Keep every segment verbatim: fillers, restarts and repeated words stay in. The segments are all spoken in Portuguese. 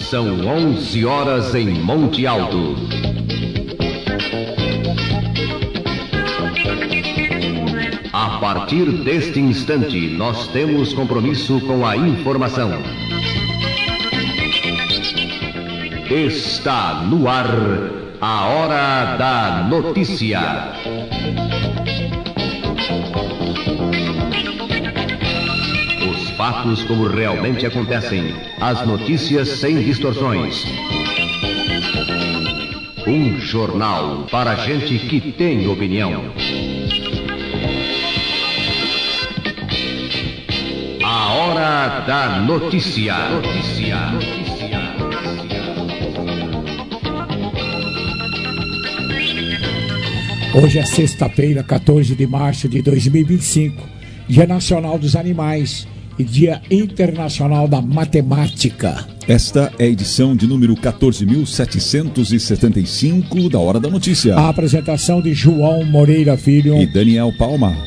São onze horas em Monte Alto. A partir deste instante, nós temos compromisso com a informação. Está no ar a Hora da Notícia. Os fatos como realmente acontecem, as notícias sem distorções. Um jornal para gente que tem opinião. A Hora da Notícia. Notícia. Hoje é sexta-feira, quatorze de março de dois mil e vinte e cinco, Dia Nacional dos Animais e Dia Internacional da Matemática. Esta é a edição de número quatorze mil setecentos e setenta e cinco da Hora da Notícia. A apresentação de João Moreira Filho e Daniel Palma.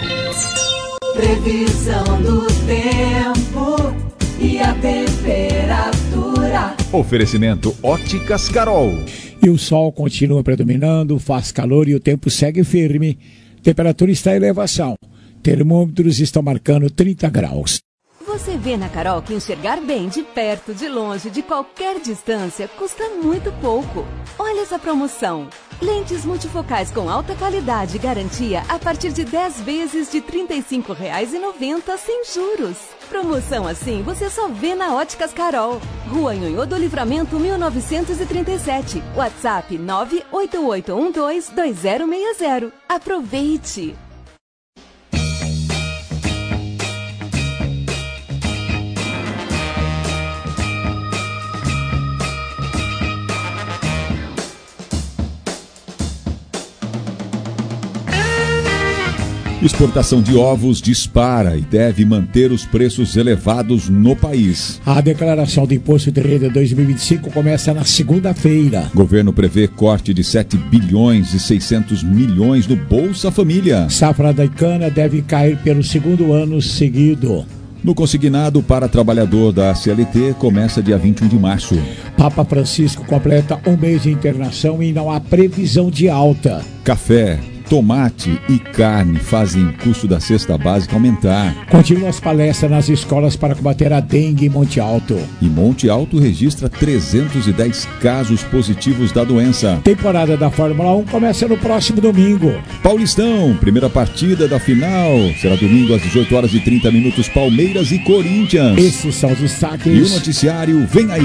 Previsão do tempo e a temperatura. Oferecimento Óticas Carol. E o sol continua predominando, faz calor e o tempo segue firme. Temperatura está em elevação. Termômetros estão marcando trinta graus. Você vê na Carol que enxergar bem de perto, de longe, de qualquer distância, custa muito pouco. Olha essa promoção. Lentes multifocais com alta qualidade e garantia a partir de dez vezes de trinta e cinco reais e noventa centavos sem juros. Promoção assim você só vê na Óticas Carol. Rua Nhonhô do Livramento mil novecentos e trinta e sete. WhatsApp nove oito oito um dois dois zero seis zero. Aproveite! Exportação de ovos dispara e deve manter os preços elevados no país. A declaração de imposto de renda dois mil e vinte e cinco começa na segunda-feira. Governo prevê corte de sete bilhões e seiscentos milhões no Bolsa Família. Safra da cana deve cair pelo segundo ano seguido. No consignado para trabalhador da C L T começa dia vinte e um de março. Papa Francisco completa um mês de internação e não há previsão de alta. Café, tomate e carne fazem o custo da cesta básica aumentar. Continuam as palestras nas escolas para combater a dengue em Monte Alto. E Monte Alto registra trezentos e dez casos positivos da doença. Temporada da Fórmula um começa no próximo domingo. Paulistão, primeira partida da final. Será domingo às dezoito horas e trinta minutos, Palmeiras e Corinthians. Esses são os destaques. E o noticiário vem aí.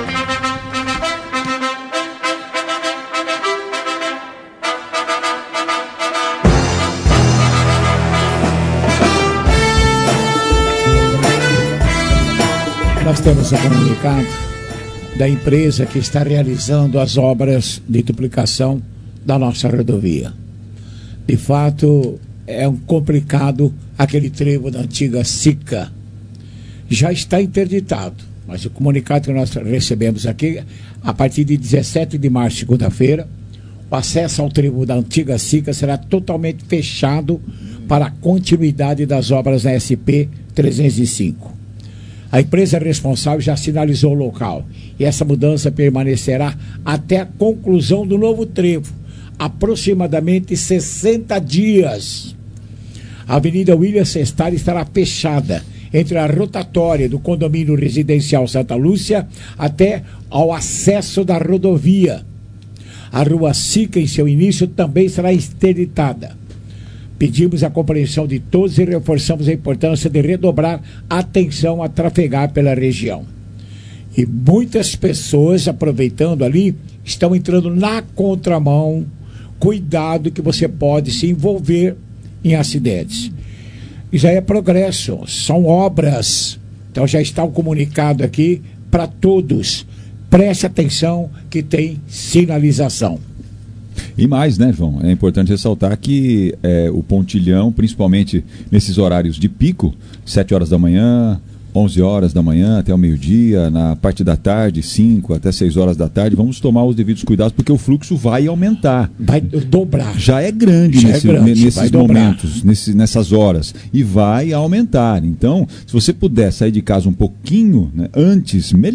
Nós temos um comunicado da empresa que está realizando as obras de duplicação da nossa rodovia. De fato, é um complicado aquele trevo da antiga Sica. Já está interditado, mas o comunicado que nós recebemos aqui, a partir de dezessete de março, segunda-feira, o acesso ao trevo da antiga Sica será totalmente fechado para a continuidade das obras na S P trezentos e cinco. A empresa responsável já sinalizou o local e essa mudança permanecerá até a conclusão do novo trevo, aproximadamente sessenta dias. A Avenida William Sestari estará fechada entre a rotatória do condomínio residencial Santa Lúcia até ao acesso da rodovia. A Rua Sica, em seu início, também será interditada. Pedimos a compreensão de todos e reforçamos a importância de redobrar a atenção a trafegar pela região. E muitas pessoas, aproveitando ali, estão entrando na contramão. Cuidado que você pode se envolver em acidentes. E já é progresso, são obras. Então já está o comunicado aqui para todos. Preste atenção que tem sinalização. E mais, né, João? É importante ressaltar que é, o pontilhão, principalmente nesses horários de pico, sete horas da manhã, onze horas da manhã até o meio-dia, na parte da tarde, cinco até seis horas da tarde, vamos tomar os devidos cuidados porque o fluxo vai aumentar. Vai dobrar. Já é grande, Já nesse, é grande nesses momentos, nesse, nessas horas. E vai aumentar. Então, se você puder sair de casa um pouquinho, né, antes, melhor.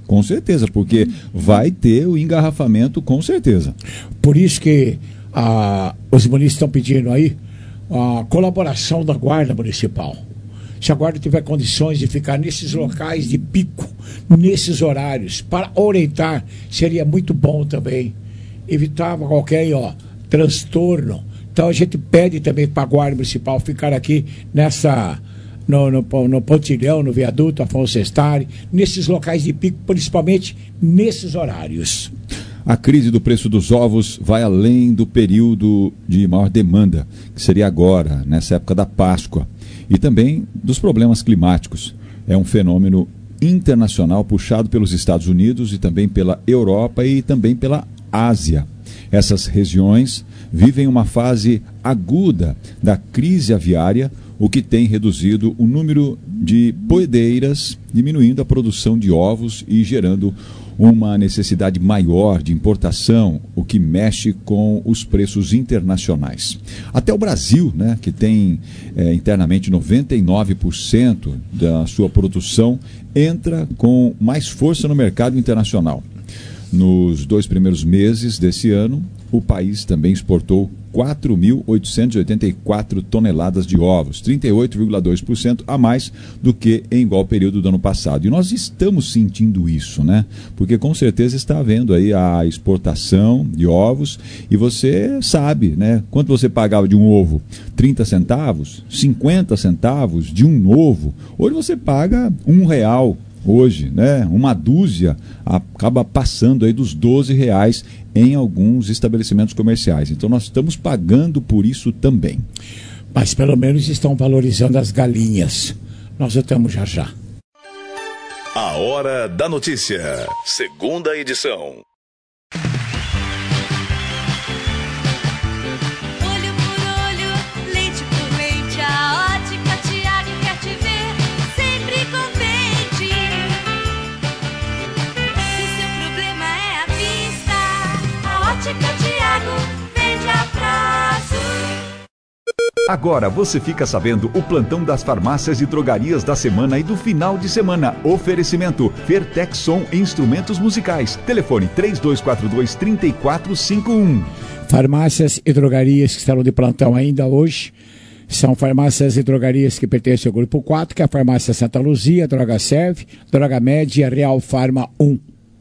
Com certeza, porque vai ter o engarrafamento, com certeza. Por isso que ah, os munícipes estão pedindo aí a colaboração da Guarda Municipal. Se a Guarda tiver condições de ficar nesses locais de pico, nesses horários, para orientar, seria muito bom também. Evitava qualquer ó, transtorno. Então a gente pede também para a Guarda Municipal ficar aqui nessa... No, no, no pontilhão, no viaduto Afonso Sestari, nesses locais de pico, principalmente nesses horários. A crise do preço dos ovos vai além do período de maior demanda, que seria agora, nessa época da Páscoa, e também dos problemas climáticos. É um fenômeno internacional puxado pelos Estados Unidos e também pela Europa e também pela Ásia. Essas regiões vivem uma fase aguda da crise aviária, o que tem reduzido o número de poedeiras, diminuindo a produção de ovos e gerando uma necessidade maior de importação, o que mexe com os preços internacionais. Até o Brasil, né, que tem é, internamente noventa e nove por cento da sua produção, entra com mais força no mercado internacional. Nos dois primeiros meses desse ano, o país também exportou quatro mil oitocentas e oitenta e quatro toneladas de ovos, trinta e oito vírgula dois por cento a mais do que em igual período do ano passado. E nós estamos sentindo isso, né? Porque com certeza está havendo aí a exportação de ovos e você sabe, né? Quanto você pagava de um ovo? trinta centavos? cinquenta centavos de um ovo? Hoje você paga um real. Hoje, né, uma dúzia acaba passando aí dos doze reais em alguns estabelecimentos comerciais. Então nós estamos pagando por isso também. Mas pelo menos estão valorizando as galinhas. Nós voltamos já já. A Hora da Notícia, segunda edição. Agora você fica sabendo o plantão das farmácias e drogarias da semana e do final de semana. Oferecimento Fertexson Instrumentos Musicais. Telefone três dois quatro dois, três quatro cinco um. Farmácias e drogarias que estarão de plantão ainda hoje são farmácias e drogarias que pertencem ao Grupo quatro, que é a Farmácia Santa Luzia, Droga Serve, Droga Med e a Real Farma um.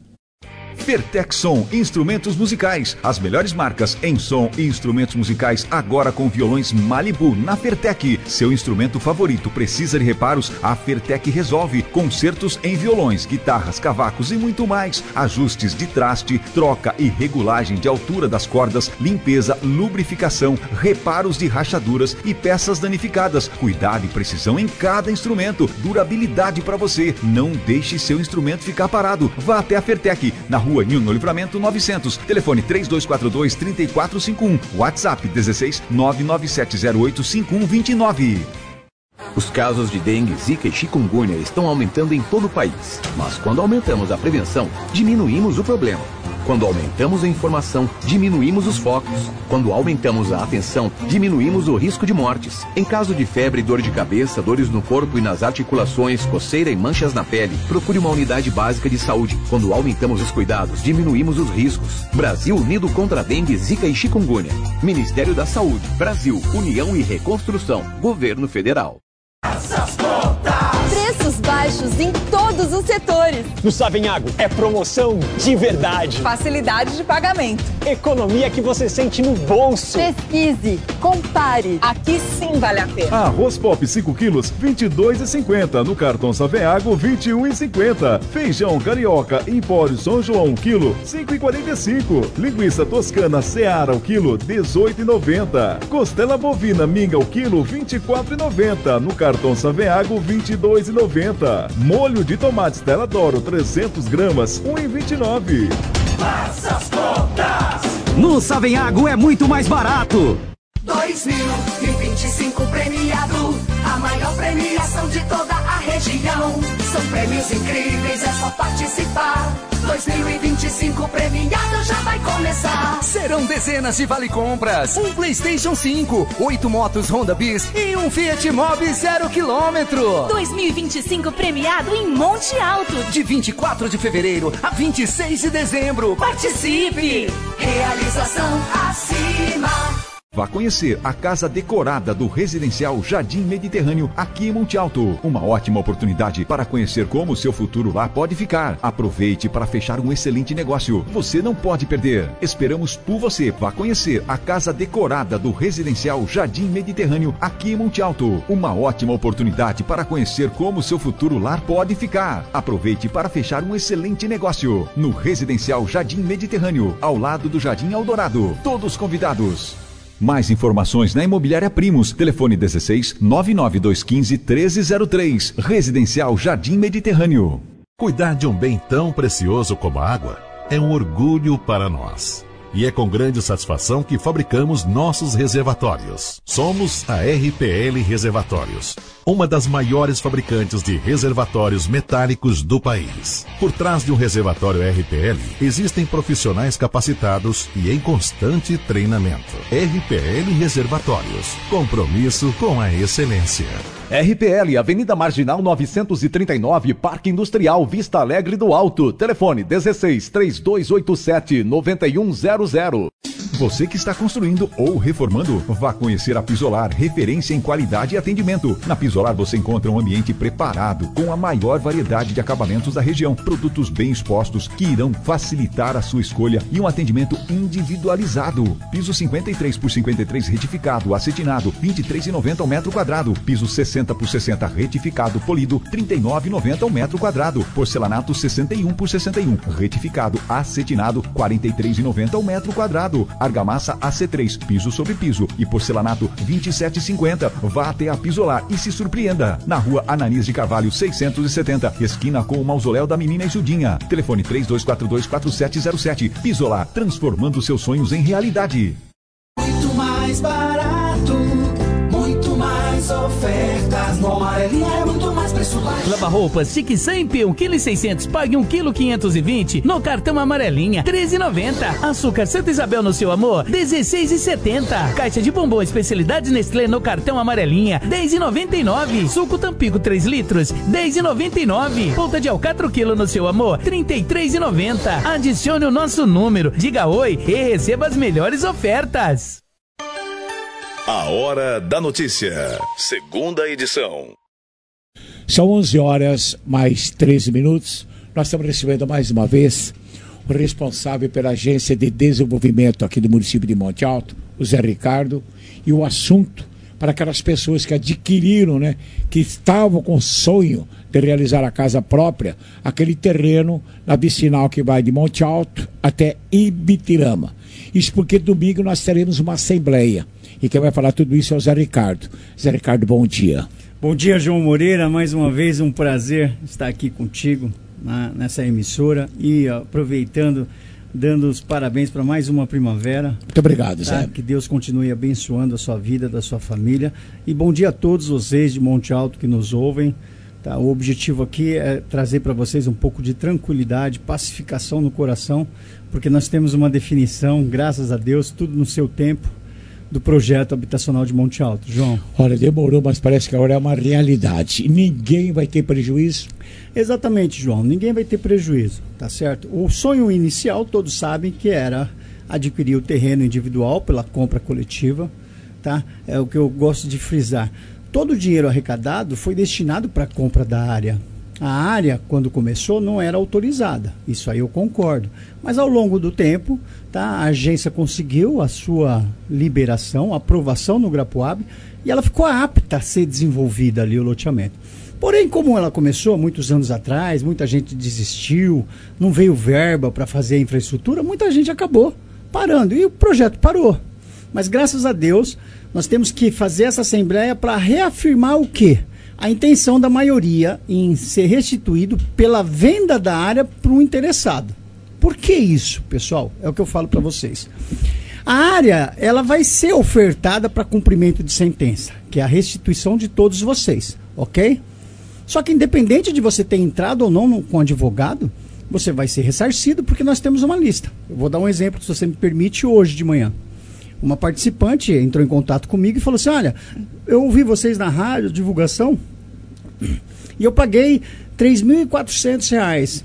Fertexson Instrumentos Musicais, as melhores marcas em som e instrumentos musicais, agora com violões Malibu na Fertec. Seu instrumento favorito precisa de reparos? A Fertec resolve. Concertos em violões, guitarras, cavacos e muito mais. Ajustes de traste, troca e regulagem de altura das cordas, limpeza, lubrificação, reparos de rachaduras e peças danificadas. Cuidado e precisão em cada instrumento. Durabilidade para você. Não deixe seu instrumento ficar parado. Vá até a Fertec, na Rua Nilno Livramento novecentos, telefone três dois quatro dois, três quatro cinco um, WhatsApp dezesseis, nove nove sete zero oito, cinco um dois nove. Os casos de dengue, zika e chikungunya estão aumentando em todo o país. Mas quando aumentamos a prevenção, diminuímos o problema. Quando aumentamos a informação, diminuímos os focos. Quando aumentamos a atenção, diminuímos o risco de mortes. Em caso de febre, dor de cabeça, dores no corpo e nas articulações, coceira e manchas na pele, procure uma unidade básica de saúde. Quando aumentamos os cuidados, diminuímos os riscos. Brasil unido contra a dengue, zika e chikungunya. Ministério da Saúde, Brasil, União e Reconstrução, Governo Federal. Essas contas! Preços baixos em todos os setores. No Savenhago é promoção de verdade. Facilidade de pagamento. Economia que você sente no bolso. Pesquise, compare. Aqui sim vale a pena. Arroz Pop cinco quilos, vinte e dois reais e cinquenta centavos. No cartão Savenhago, vinte e um reais e cinquenta centavos. Feijão Carioca Empório São João, um quilo, cinco reais e quarenta e cinco centavos. Linguiça Toscana Seara, o quilo, dezoito reais e noventa centavos. Costela Bovina Minga, o quilo, vinte e quatro reais e noventa centavos. No cartão Savenhago, vinte e dois reais e noventa centavos. Molho de tomate Stella Doro, trezentas gramas, um real e vinte e nove centavos. Faça as contas! No Savenhago é muito mais barato. dois mil e vinte e cinco premiado, a maior premiação de toda a região. São prêmios incríveis, é só participar. dois mil e vinte e cinco premiado já vai começar. Serão dezenas de vale-compras, um PlayStation cinco, oito motos Honda Bis e um Fiat Mobi zero quilômetro. dois mil e vinte e cinco premiado em Monte Alto. De vinte e quatro de fevereiro a vinte e seis de dezembro. Participe! Realização acima. Vá conhecer a casa decorada do Residencial Jardim Mediterrâneo aqui em Monte Alto. Uma ótima oportunidade para conhecer como o seu futuro lá pode ficar. Aproveite para fechar um excelente negócio. Você não pode perder. Esperamos por você. Vá conhecer a casa decorada do Residencial Jardim Mediterrâneo aqui em Monte Alto. Uma ótima oportunidade para conhecer como o seu futuro lar pode ficar. Aproveite para fechar um excelente negócio. No Residencial Jardim Mediterrâneo, ao lado do Jardim Eldorado. Todos convidados. Mais informações na Imobiliária Primos. Telefone dezesseis, nove nove dois um cinco, treze zero três. Residencial Jardim Mediterrâneo. Cuidar de um bem tão precioso como a água é um orgulho para nós. E é com grande satisfação que fabricamos nossos reservatórios. Somos a R P L Reservatórios, uma das maiores fabricantes de reservatórios metálicos do país. Por trás de um reservatório R P L, existem profissionais capacitados e em constante treinamento. R P L Reservatórios, compromisso com a excelência. R P L, Avenida Marginal novecentos e trinta e nove, Parque Industrial Vista Alegre do Alto. Telefone dezesseis, três dois oito sete, nove um zero zero. Você que está construindo ou reformando, vá conhecer a Pisolar, referência em qualidade e atendimento. Na Pisolar você encontra um ambiente preparado, com a maior variedade de acabamentos da região, produtos bem expostos que irão facilitar a sua escolha e um atendimento individualizado. Piso cinquenta e três por cinquenta e três retificado, acetinado, vinte e três reais e noventa centavos ao metro quadrado. Piso sessenta por sessenta retificado, polido, trinta e nove reais e noventa centavos ao metro quadrado. Porcelanato sessenta e um por sessenta e um, retificado, acetinado, quarenta e três reais e noventa centavos ao metro quadrado. Argamassa A C três, piso sobre piso e porcelanato vinte e sete reais e cinquenta centavos. Vá até a Pisolar e se surpreenda. Na rua Ananias de Carvalho seiscentos e setenta, esquina com o Mausoléu da Menina Isudinha. Telefone três dois quatro dois, quatro sete zero sete. Pisolar, transformando seus sonhos em realidade. Muito mais barato, muito mais ofertas. No Amarelinha é muito mais preço baixo. Lava-roupas Chique Sempre, um vírgula seiscentos quilos, pague um vírgula quinhentos e vinte no cartão Amarelinha, treze reais e noventa centavos. Açúcar Santa Isabel no seu amor, dezesseis reais e setenta centavos. Caixa de bombom especialidade Nestlé no cartão Amarelinha, dez reais e noventa e nove centavos. Suco Tampico três litros, dez reais e noventa e nove centavos. Ponta de alcatra quilo no seu amor, trinta e três reais e noventa centavos. Adicione o nosso número, diga oi e receba as melhores ofertas. A Hora da Notícia, segunda edição. São onze horas mais treze minutos. Nós estamos recebendo mais uma vez o responsável pela Agência de Desenvolvimento aqui do município de Monte Alto, o Zé Ricardo, e o assunto para aquelas pessoas que adquiriram, né, que estavam com o sonho de realizar a casa própria, aquele terreno na vicinal que vai de Monte Alto até Ibitirama. Isso porque domingo nós teremos uma assembleia. E quem vai falar tudo isso é o Zé Ricardo. Zé Ricardo, bom dia. Bom dia, João Moreira. Mais uma vez um prazer estar aqui contigo na, nessa emissora e aproveitando, dando os parabéns para mais uma primavera. Muito obrigado, tá? Zé. Que Deus continue abençoando a sua vida, da sua família. E bom dia a todos vocês de Monte Alto que nos ouvem. Tá? O objetivo aqui é trazer para vocês um pouco de tranquilidade, pacificação no coração, porque nós temos uma definição, graças a Deus, tudo no seu tempo, do projeto habitacional de Monte Alto. João. Olha, demorou, mas parece que agora é uma realidade. Ninguém vai ter prejuízo? Exatamente, João. Ninguém vai ter prejuízo, tá certo? O sonho inicial, todos sabem que era adquirir o terreno individual pela compra coletiva, tá? É o que eu gosto de frisar. Todo o dinheiro arrecadado foi destinado para a compra da área. A área, quando começou, não era autorizada. Isso aí eu concordo. Mas ao longo do tempo, tá, a agência conseguiu a sua liberação, aprovação no Grapuab, e ela ficou apta a ser desenvolvida ali, o loteamento. Porém, como ela começou muitos anos atrás, muita gente desistiu, não veio verba para fazer a infraestrutura, muita gente acabou parando. E o projeto parou. Mas graças a Deus, nós temos que fazer essa assembleia para reafirmar o quê? A intenção da maioria em ser restituído pela venda da área para um interessado. Por que isso, pessoal? É o que eu falo para vocês. A área, ela vai ser ofertada para cumprimento de sentença, que é a restituição de todos vocês, ok? Só que independente de você ter entrado ou não no, com advogado, você vai ser ressarcido porque nós temos uma lista. Eu vou dar um exemplo, se você me permite, hoje de manhã. Uma participante entrou em contato comigo e falou assim, olha, eu ouvi vocês na rádio, divulgação, e eu paguei três mil e quatrocentos reais.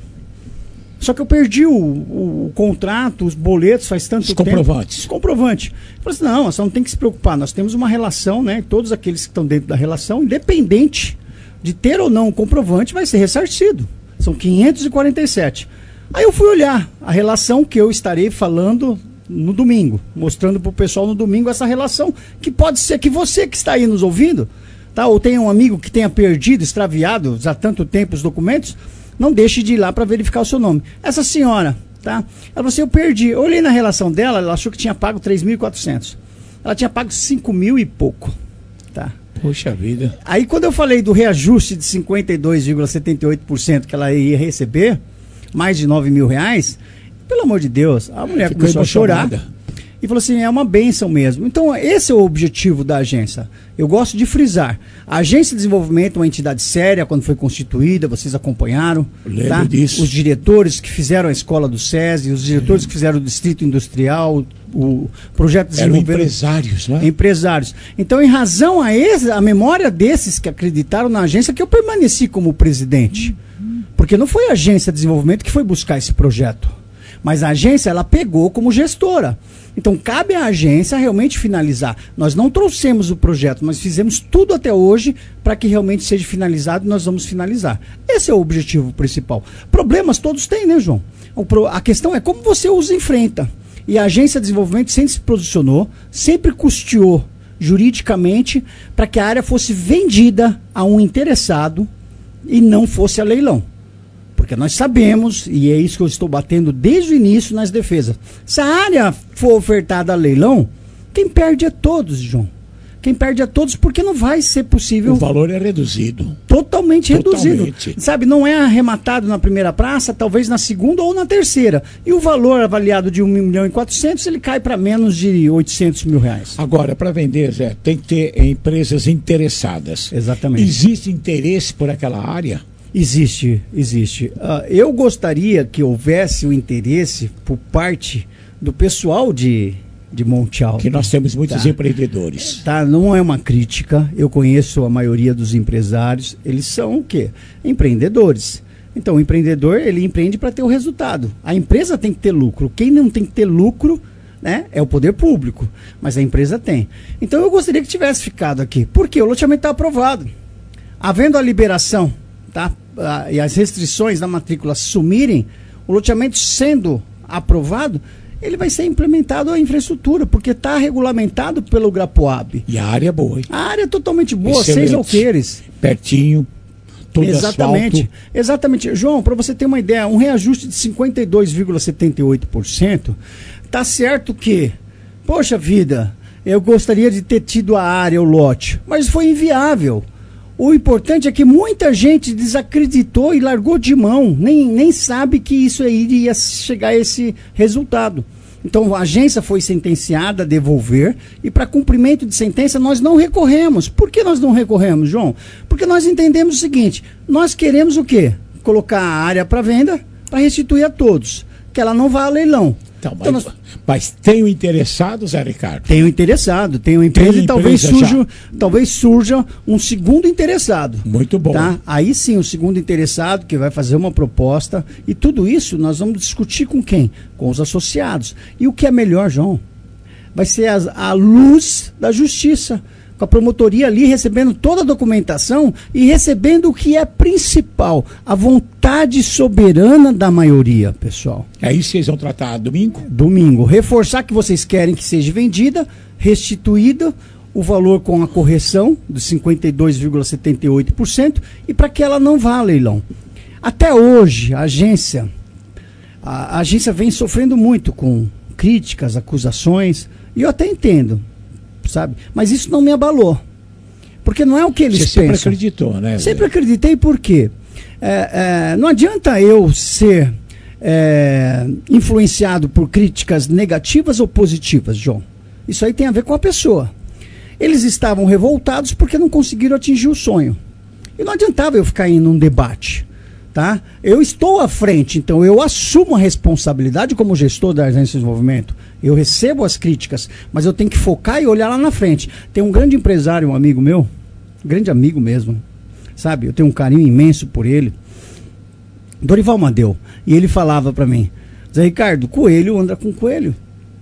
Só que eu perdi o, o, o contrato, os boletos faz tanto os tempo. Comprovantes. Comprovante. Eu falei assim, não, você não tem que se preocupar, nós temos uma relação, né? Todos aqueles que estão dentro da relação, independente de ter ou não o comprovante, vai ser ressarcido. São quinhentos e quarenta e sete. Aí eu fui olhar a relação que eu estarei falando no domingo, mostrando para o pessoal no domingo essa relação, que pode ser que você que está aí nos ouvindo, tá? Ou tenha um amigo que tenha perdido, extraviado há tanto tempo os documentos, não deixe de ir lá para verificar o seu nome. Essa senhora, tá? Ela falou assim, eu perdi. Eu olhei na relação dela, ela achou que tinha pago três mil e quatrocentos. Ela tinha pago cinco mil e pouco, tá? Poxa vida. Aí quando eu falei do reajuste de cinquenta e dois vírgula setenta e oito por cento que ela ia receber, mais de nove mil reais, pelo amor de Deus, a mulher Ficou começou a chorar. emocionada. E falou assim, é uma bênção mesmo. Então, esse é o objetivo da agência. Eu gosto de frisar. A Agência de Desenvolvimento é uma entidade séria, quando foi constituída, vocês acompanharam. Lembro tá? disso. Os diretores que fizeram a escola do SESI, os diretores que fizeram o Distrito Industrial, o projeto de Eram desenvolvimento. empresários, né? Empresários. Então, em razão a, esse, a memória desses que acreditaram na agência, que eu permaneci como presidente. Porque não foi a Agência de Desenvolvimento que foi buscar esse projeto. Mas a agência, ela pegou como gestora. Então, cabe à agência realmente finalizar. Nós não trouxemos o projeto, mas fizemos tudo até hoje para que realmente seja finalizado e nós vamos finalizar. Esse é o objetivo principal. Problemas todos têm, né, João? O pro, a questão é como você os enfrenta. E a Agência de Desenvolvimento sempre se posicionou, sempre custeou juridicamente para que a área fosse vendida a um interessado e não fosse a leilão. Porque nós sabemos, e é isso que eu estou batendo desde o início nas defesas, se a área for ofertada a leilão, quem perde é todos, João. Quem perde é todos porque não vai ser possível... O valor é reduzido. Totalmente, Totalmente. reduzido. Sabe, não é arrematado na primeira praça, talvez na segunda ou na terceira. E o valor avaliado de um milhão e quatrocentos, ele cai para menos de oitocentos mil reais. Agora, para vender, Zé, tem que ter empresas interessadas. Exatamente. Existe interesse por aquela área? Existe, existe. Uh, eu gostaria que houvesse o interesse por parte do pessoal de, de Monte Alto. Que nós temos muitos tá. empreendedores. Tá, não é uma crítica, eu conheço a maioria dos empresários, eles são o quê? Empreendedores. Então, o empreendedor, ele empreende para ter o resultado. A empresa tem que ter lucro. Quem não tem que ter lucro, né, é o poder público, mas a empresa tem. Então, eu gostaria que tivesse ficado aqui. Por quê? O loteamento está aprovado. Havendo a liberação, tá? Ah, e as restrições da matrícula sumirem, o loteamento sendo aprovado, ele vai ser implementado a infraestrutura, porque está regulamentado pelo Grapoab. E a área é boa, hein? A área é totalmente boa, Excelente. seis alqueires. Pertinho, todo Exatamente. asfalto. Exatamente. João, para você ter uma ideia, um reajuste de cinquenta e dois vírgula setenta e oito por cento, tá certo que, poxa vida, eu gostaria de ter tido a área, o lote, mas foi inviável. O importante é que muita gente desacreditou e largou de mão, nem, nem sabe que isso aí iria chegar a esse resultado. Então a agência foi sentenciada a devolver e para cumprimento de sentença nós não recorremos. Por que nós não recorremos, João? Porque nós entendemos o seguinte, nós queremos o quê? Colocar a área para venda para restituir a todos, que ela não vá a leilão. Então, mas, então nós... mas tem o interessado, Zé Ricardo? Tem o interessado, tem o empresa tem e talvez, empresa surja, talvez surja um segundo interessado. Muito bom. Tá? Aí sim, o segundo interessado que vai fazer uma proposta e tudo isso nós vamos discutir com quem? Com os associados. E o que é melhor, João? Vai ser a, a luz da justiça. Com a promotoria ali recebendo toda a documentação e recebendo o que é principal, a vontade soberana da maioria, pessoal. É isso que vocês vão tratar domingo? Domingo. Reforçar que vocês querem que seja vendida, restituída, o valor com a correção de cinquenta e dois vírgula setenta e oito por cento e para que ela não vá a leilão. Até hoje, a agência, a, a agência vem sofrendo muito com críticas, acusações, e eu até entendo. Sabe? Mas isso não me abalou. Porque não é o que eles Você pensam. sempre acreditou, né? Sempre acreditei, por quê? É, é, não adianta eu ser é, influenciado por críticas negativas ou positivas, João. Isso aí tem a ver com a pessoa. Eles estavam revoltados porque não conseguiram atingir o sonho. E não adiantava eu ficar indo num debate. Tá? Eu estou à frente, então eu assumo a responsabilidade como gestor da agência de desenvolvimento. Eu recebo as críticas, mas eu tenho que focar e olhar lá na frente. Tem um grande empresário, um amigo meu, grande amigo mesmo, sabe? Eu tenho um carinho imenso por ele, Dorival Madeu, e ele falava para mim, Zé Ricardo, coelho anda com coelho,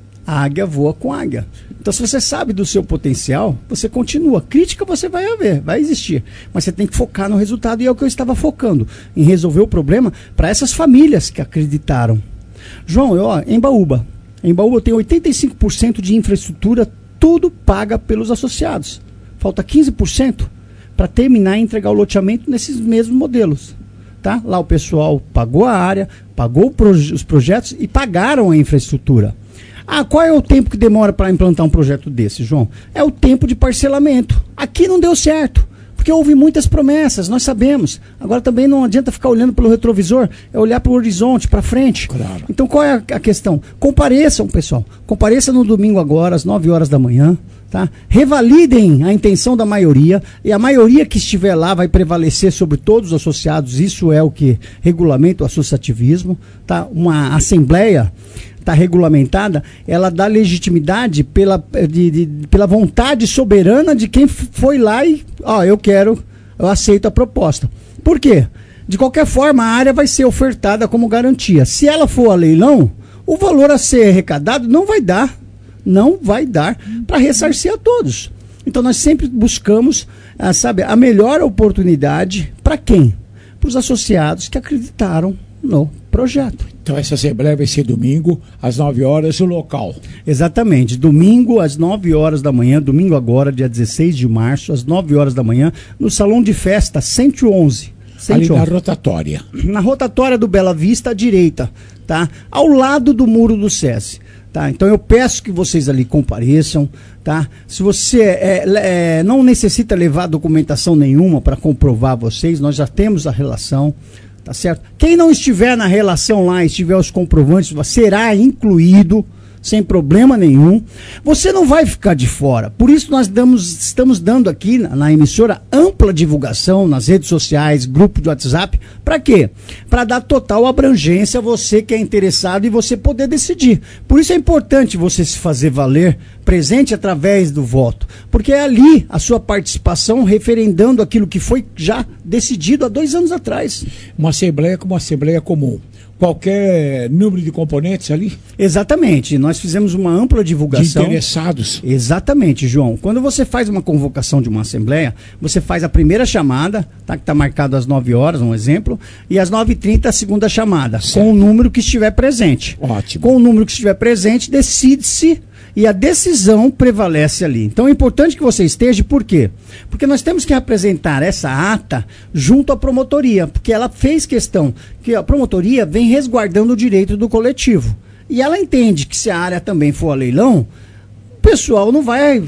a águia voa com águia. Então, se você sabe do seu potencial, você continua. Crítica você vai haver, vai existir. Mas você tem que focar no resultado, e é o que eu estava focando, em resolver o problema para essas famílias que acreditaram. João, eu, ó, em Baúba, em Baúba eu tenho oitenta e cinco por cento de infraestrutura, tudo paga pelos associados. Falta quinze por cento para terminar e entregar o loteamento nesses mesmos modelos. Tá? Lá o pessoal pagou a área, pagou proje- os projetos e pagaram a infraestrutura. Ah, qual é o tempo que demora para implantar um projeto desse, João? É o tempo de parcelamento. Aqui não deu certo, porque houve muitas promessas, nós sabemos. Agora também não adianta ficar olhando pelo retrovisor, é olhar para o horizonte, para frente. Claro. Então qual é a, a questão? Compareçam, pessoal. Compareçam no domingo agora, às nove horas da manhã. Tá? Revalidem a intenção da maioria, e a maioria que estiver lá vai prevalecer sobre todos os associados. Isso é o que regulamenta o associativismo. Tá? Uma assembleia está regulamentada, ela dá legitimidade pela, de, de, pela vontade soberana de quem foi lá e, ó, eu quero, eu aceito a proposta. Por quê? De qualquer forma, a área vai ser ofertada como garantia. Se ela for a leilão, o valor a ser arrecadado não vai dar, não vai dar para ressarcir a todos. Então nós sempre buscamos, ah, sabe, a melhor oportunidade para quem? Para os associados que acreditaram no projeto. Então essa assembleia vai ser domingo, às nove horas, o local. Exatamente, domingo às nove horas da manhã, domingo agora, dia dezesseis de março, às nove horas da manhã, no Salão de Festa cento e onze. Ali na rotatória. Na rotatória do Bela Vista, à direita, tá? Ao lado do muro do SESI. Tá? Então eu peço que vocês ali compareçam, tá? Se você é, é, não necessita levar documentação nenhuma para comprovar vocês, nós já temos a relação. Tá certo? Quem não estiver na relação lá, estiver os comprovantes, será incluído sem problema nenhum. Você não vai ficar de fora. Por isso nós damos, estamos dando aqui na, na emissora ampla divulgação nas redes sociais, grupo de WhatsApp. Para quê? Para dar total abrangência a você que é interessado e você poder decidir. Por isso é importante você se fazer valer presente através do voto. Porque é ali a sua participação referendando aquilo que foi já decidido há dois anos atrás. Uma assembleia como uma assembleia comum. Qualquer número de componentes ali? Exatamente, nós fizemos uma ampla divulgação. De interessados? Exatamente, João. Quando você faz uma convocação de uma assembleia, você faz a primeira chamada, tá, que está marcado às nove horas, um exemplo, e às nove e trinta a segunda chamada, certo, com o número que estiver presente. Ótimo. Com o número que estiver presente, decide-se e a decisão prevalece ali. Então é importante que você esteja, por quê? Porque nós temos que apresentar essa ata junto à promotoria, porque ela fez questão que a promotoria vem resguardando o direito do coletivo. E ela entende que se a área também for a leilão, o pessoal não vai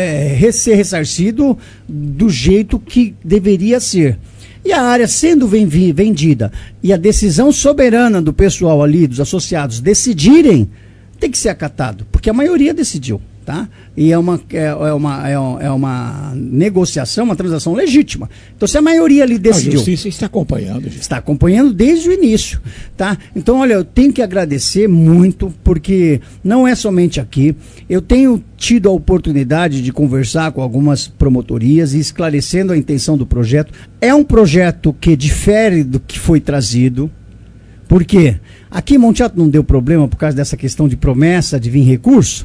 é, ser ressarcido do jeito que deveria ser. E a área sendo vendida e a decisão soberana do pessoal ali, dos associados, decidirem, tem que ser acatado, porque a maioria decidiu, tá? E é uma, é, é uma, é uma, é uma negociação, uma transação legítima. Então, se a maioria ali decidiu... A justiça está acompanhando. Gente. Está acompanhando desde o início, tá? Então, olha, eu tenho que agradecer muito, porque não é somente aqui. Eu tenho tido a oportunidade de conversar com algumas promotorias e esclarecendo a intenção do projeto. É um projeto que difere do que foi trazido. Por quê? Aqui em Monte Alto não deu problema por causa dessa questão de promessa de vir recurso.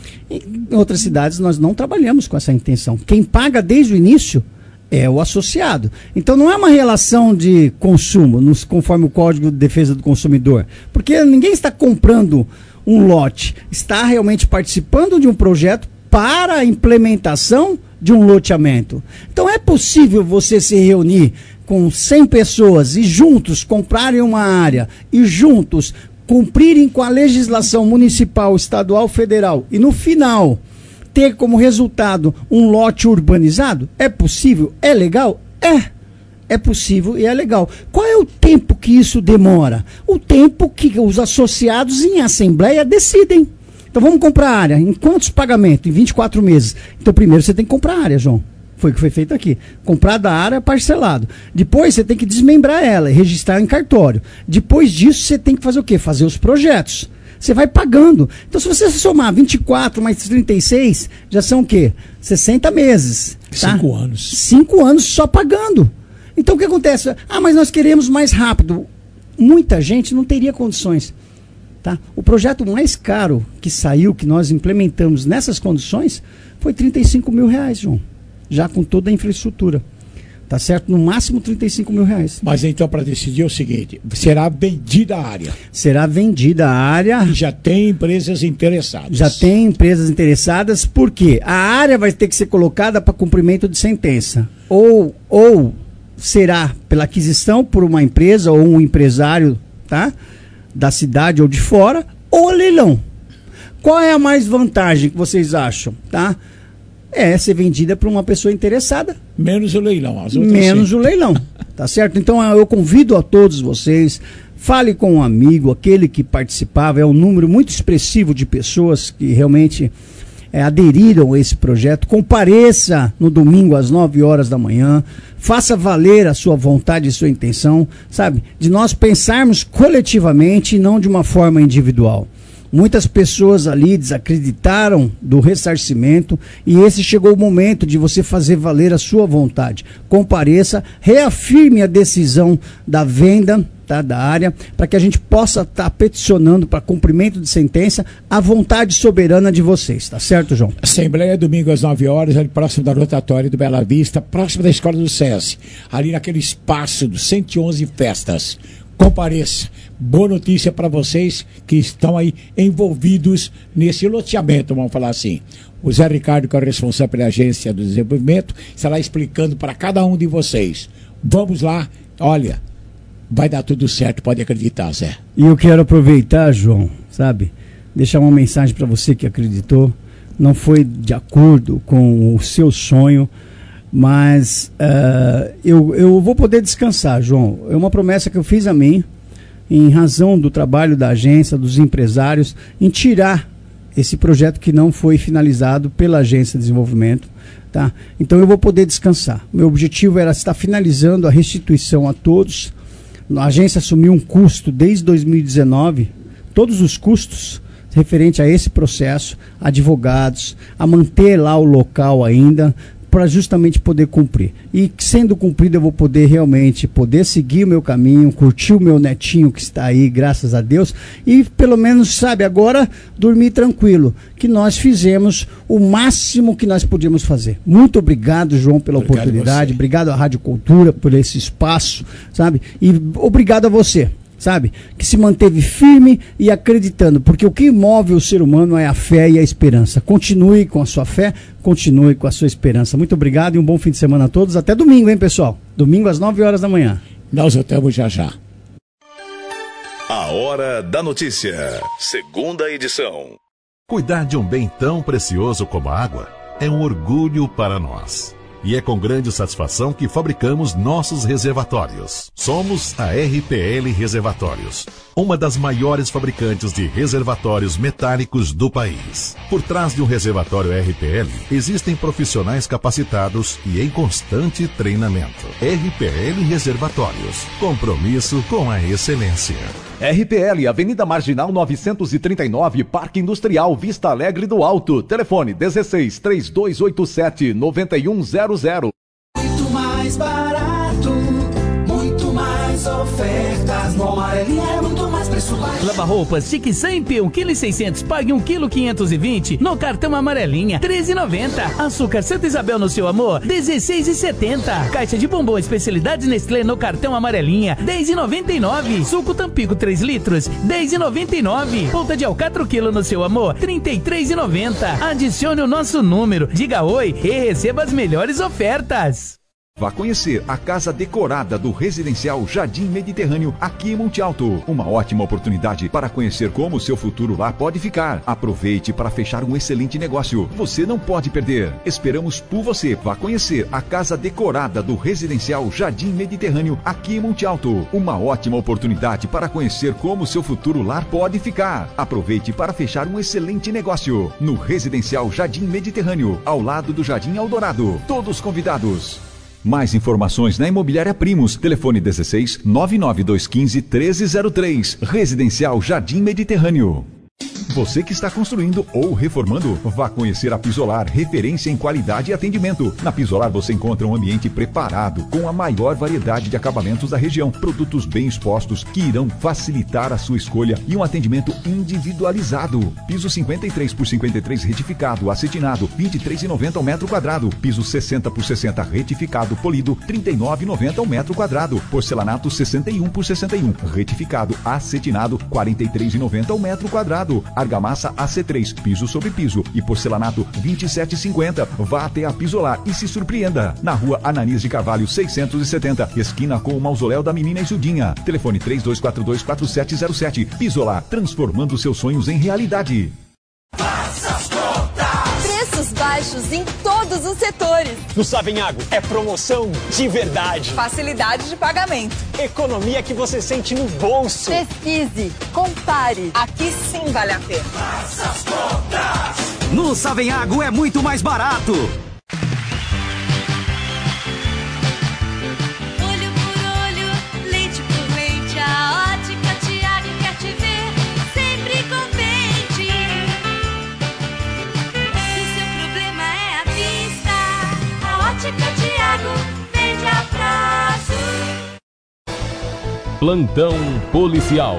Em outras cidades nós não trabalhamos com essa intenção. Quem paga desde o início é o associado. Então não é uma relação de consumo, nos, conforme o Código de Defesa do Consumidor. Porque ninguém está comprando um lote, está realmente participando de um projeto para a implementação de um loteamento. Então é possível você se reunir com cem pessoas e juntos comprarem uma área e juntos cumprirem com a legislação municipal, estadual, federal e no final ter como resultado um lote urbanizado? É possível? É legal? É. É possível e é legal. Qual é o tempo que isso demora? O tempo que os associados em assembleia decidem. Então vamos comprar a área. Em quantos pagamentos? Em vinte e quatro meses. Então primeiro você tem que comprar a área, João. Foi o que foi feito aqui. Comprado a área, parcelado. Depois você tem que desmembrar ela e registrar em cartório. Depois disso você tem que fazer o quê? Fazer os projetos. Você vai pagando. Então, se você somar vinte e quatro mais trinta e seis, já são o quê? sessenta meses. Tá? Cinco anos. Cinco anos só pagando. Então, o que acontece? Ah, mas nós queremos mais rápido. Muita gente não teria condições. Tá? O projeto mais caro que saiu, que nós implementamos nessas condições, foi trinta e cinco mil reais, João. Já com toda a infraestrutura. Tá certo? No máximo trinta e cinco mil reais. Mas então, para decidir é o seguinte: será vendida a área. Será vendida a área. E já tem empresas interessadas. Já tem empresas interessadas, porque a área vai ter que ser colocada para cumprimento de sentença. Ou, ou será pela aquisição por uma empresa ou um empresário, tá? Da cidade ou de fora, ou leilão. Qual é a mais vantagem que vocês acham, tá? É ser vendida para uma pessoa interessada. Menos o leilão. As Menos sim. o leilão, tá certo? Então eu convido a todos vocês, fale com um amigo, aquele que participava, é um número muito expressivo de pessoas que realmente é, aderiram a esse projeto. Compareça no domingo às nove horas da manhã, faça valer a sua vontade e sua intenção, sabe? De nós pensarmos coletivamente e não de uma forma individual. Muitas pessoas ali desacreditaram do ressarcimento e esse chegou o momento de você fazer valer a sua vontade. Compareça, reafirme a decisão da venda, tá, da área, para que a gente possa estar tá peticionando para cumprimento de sentença a vontade soberana de vocês, tá certo, João? Assembleia, domingo às nove horas, ali próximo da rotatória do Bela Vista, próximo da Escola do SESI, ali naquele espaço dos cento e onze festas. Compareça. Boa notícia para vocês que estão aí envolvidos nesse loteamento, vamos falar assim. O Zé Ricardo, que é o responsável pela Agência do Desenvolvimento, estará explicando para cada um de vocês. Vamos lá, olha, vai dar tudo certo, pode acreditar, Zé. E eu quero aproveitar, João, sabe, deixar uma mensagem para você que acreditou. Não foi de acordo com o seu sonho, mas uh, eu, eu vou poder descansar, João. É uma promessa que eu fiz a mim, em razão do trabalho da agência, dos empresários, em tirar esse projeto que não foi finalizado pela Agência de Desenvolvimento. Tá? Então eu vou poder descansar. Meu objetivo era estar finalizando a restituição a todos. A agência assumiu um custo desde dois mil e dezenove, todos os custos referente a esse processo, advogados, a manter lá o local ainda, para justamente poder cumprir. E sendo cumprido eu vou poder realmente poder seguir o meu caminho, curtir o meu netinho que está aí, graças a Deus, e pelo menos, sabe, agora dormir tranquilo, que nós fizemos o máximo que nós podíamos fazer. Muito obrigado, João, pela obrigado oportunidade, obrigado à Rádio Cultura por esse espaço, sabe, e obrigado a você, sabe, que se manteve firme e acreditando, porque o que move o ser humano é a fé e a esperança. Continue com a sua fé, continue com a sua esperança. Muito obrigado e um bom fim de semana a todos. Até domingo, hein, pessoal? Domingo às nove horas da manhã. Nós voltamos já já. A Hora da Notícia, segunda edição. Cuidar de um bem tão precioso como a água é um orgulho para nós. E é com grande satisfação que fabricamos nossos reservatórios. Somos a R P L Reservatórios, uma das maiores fabricantes de reservatórios metálicos do país. Por trás de um reservatório R P L, existem profissionais capacitados e em constante treinamento. R P L Reservatórios, compromisso com a excelência. R P L, Avenida Marginal novecentos e trinta e nove, Parque Industrial, Vista Alegre do Alto. Telefone dezesseis, três dois oito sete, nove um zero zero. Muito mais barato, muito mais ofertas. No Amarelinha é muito mais preço baixo. Lava roupas Chique Sempre, um quilo e seiscentos, pague um quilo quinhentos e vinte. No cartão Amarelinha, treze e noventa. Açúcar Santa Isabel no seu amor, dezesseis e setenta. Caixa de bombom especialidades Nestlé no cartão Amarelinha, dez e noventa e nove. Suco Tampico três litros, dez e noventa e nove. Ponta de alcatra quilo no seu amor, trinta e três e noventa. Adicione o nosso número, diga oi e receba as melhores ofertas. Vá conhecer a casa decorada do Residencial Jardim Mediterrâneo aqui em Monte Alto. Uma ótima oportunidade para conhecer como o seu futuro lá pode ficar. Aproveite para fechar um excelente negócio. Você não pode perder. Esperamos por você. Vá conhecer a casa decorada do Residencial Jardim Mediterrâneo aqui em Monte Alto. Uma ótima oportunidade para conhecer como o seu futuro lar pode ficar. Aproveite para fechar um excelente negócio. No Residencial Jardim Mediterrâneo, ao lado do Jardim Eldorado. Todos convidados. Mais informações na Imobiliária Primos. Telefone dezesseis, nove nove dois um cinco, treze zero três. Residencial Jardim Mediterrâneo. Você que está construindo ou reformando, vá conhecer a Pisolar, referência em qualidade e atendimento. Na Pisolar você encontra um ambiente preparado, com a maior variedade de acabamentos da região, produtos bem expostos que irão facilitar a sua escolha e um atendimento individualizado. Piso cinquenta e três por cinquenta e três retificado, acetinado, vinte e três reais e noventa centavos ao metro quadrado. Piso sessenta por sessenta retificado, polido, trinta e nove reais e noventa centavos ao metro quadrado. Porcelanato sessenta e um por sessenta e um, retificado, acetinado, quarenta e três reais e noventa centavos ao metro quadrado. Argamassa A C três, piso sobre piso e porcelanato vinte e sete reais e cinquenta centavos. Vá até a Pisolar e se surpreenda. Na rua Ananias de Carvalho seiscentos e setenta, esquina com o mausoléu da menina Isudinha. Telefone três dois quatro dois, quatro sete zero sete. Pisolar, transformando seus sonhos em realidade. Faça as contas. Preços baixos em todos os setores. No Savenhago é promoção de verdade. Facilidade de pagamento. Economia que você sente no bolso. Pesquise, compare. Aqui sim vale a pena. Faça as contas. No Savenhago é muito mais barato. Olho por olho, leite por leite, a Ótica Tiago quer te ver sempre contente. Se o seu problema é a vista, a Ótica Tiago vende a prazo. Plantão policial.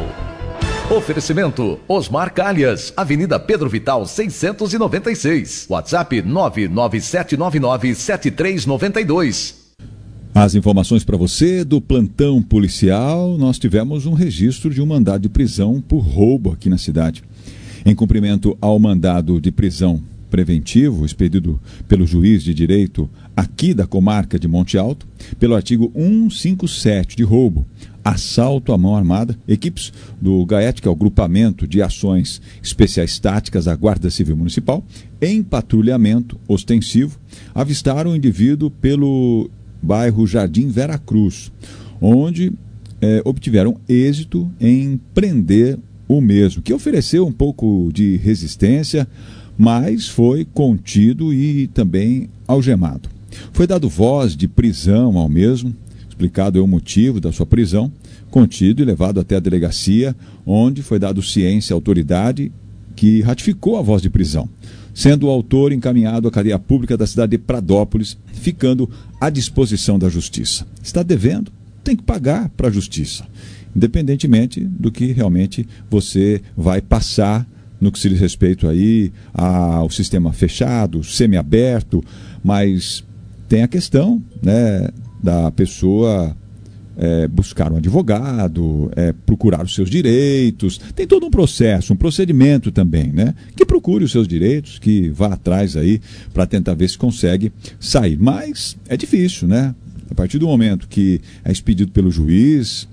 Oferecimento Osmar Calhas, Avenida Pedro Vital seiscentos e noventa e seis. WhatsApp nove nove sete nove nove sete três nove dois. As informações para você do plantão policial. Nós tivemos um registro de um mandado de prisão por roubo aqui na cidade. Em cumprimento ao mandado de prisão preventivo expedido pelo juiz de direito aqui da comarca de Monte Alto, pelo artigo cento e cinquenta e sete de roubo, assalto à mão armada, equipes do GAET, que é o Grupamento de Ações Especiais Táticas da Guarda Civil Municipal, em patrulhamento ostensivo, avistaram o indivíduo pelo bairro Jardim Vera Cruz, onde eh, obtiveram êxito em prender o mesmo, que ofereceu um pouco de resistência, mas foi contido e também algemado. Foi dado voz de prisão ao mesmo, explicado é o motivo da sua prisão, contido e levado até a delegacia, onde foi dado ciência à autoridade que ratificou a voz de prisão, sendo o autor encaminhado à cadeia pública da cidade de Pradópolis, ficando à disposição da justiça. Está devendo, tem que pagar para a justiça, independentemente do que realmente você vai passar no que se diz respeito aí ao sistema fechado, semiaberto, mas tem a questão, né, da pessoa é, buscar um advogado, é, procurar os seus direitos, tem todo um processo, um procedimento também, né, que procure os seus direitos, que vá atrás aí para tentar ver se consegue sair, mas é difícil, né, a partir do momento que é expedido pelo juiz,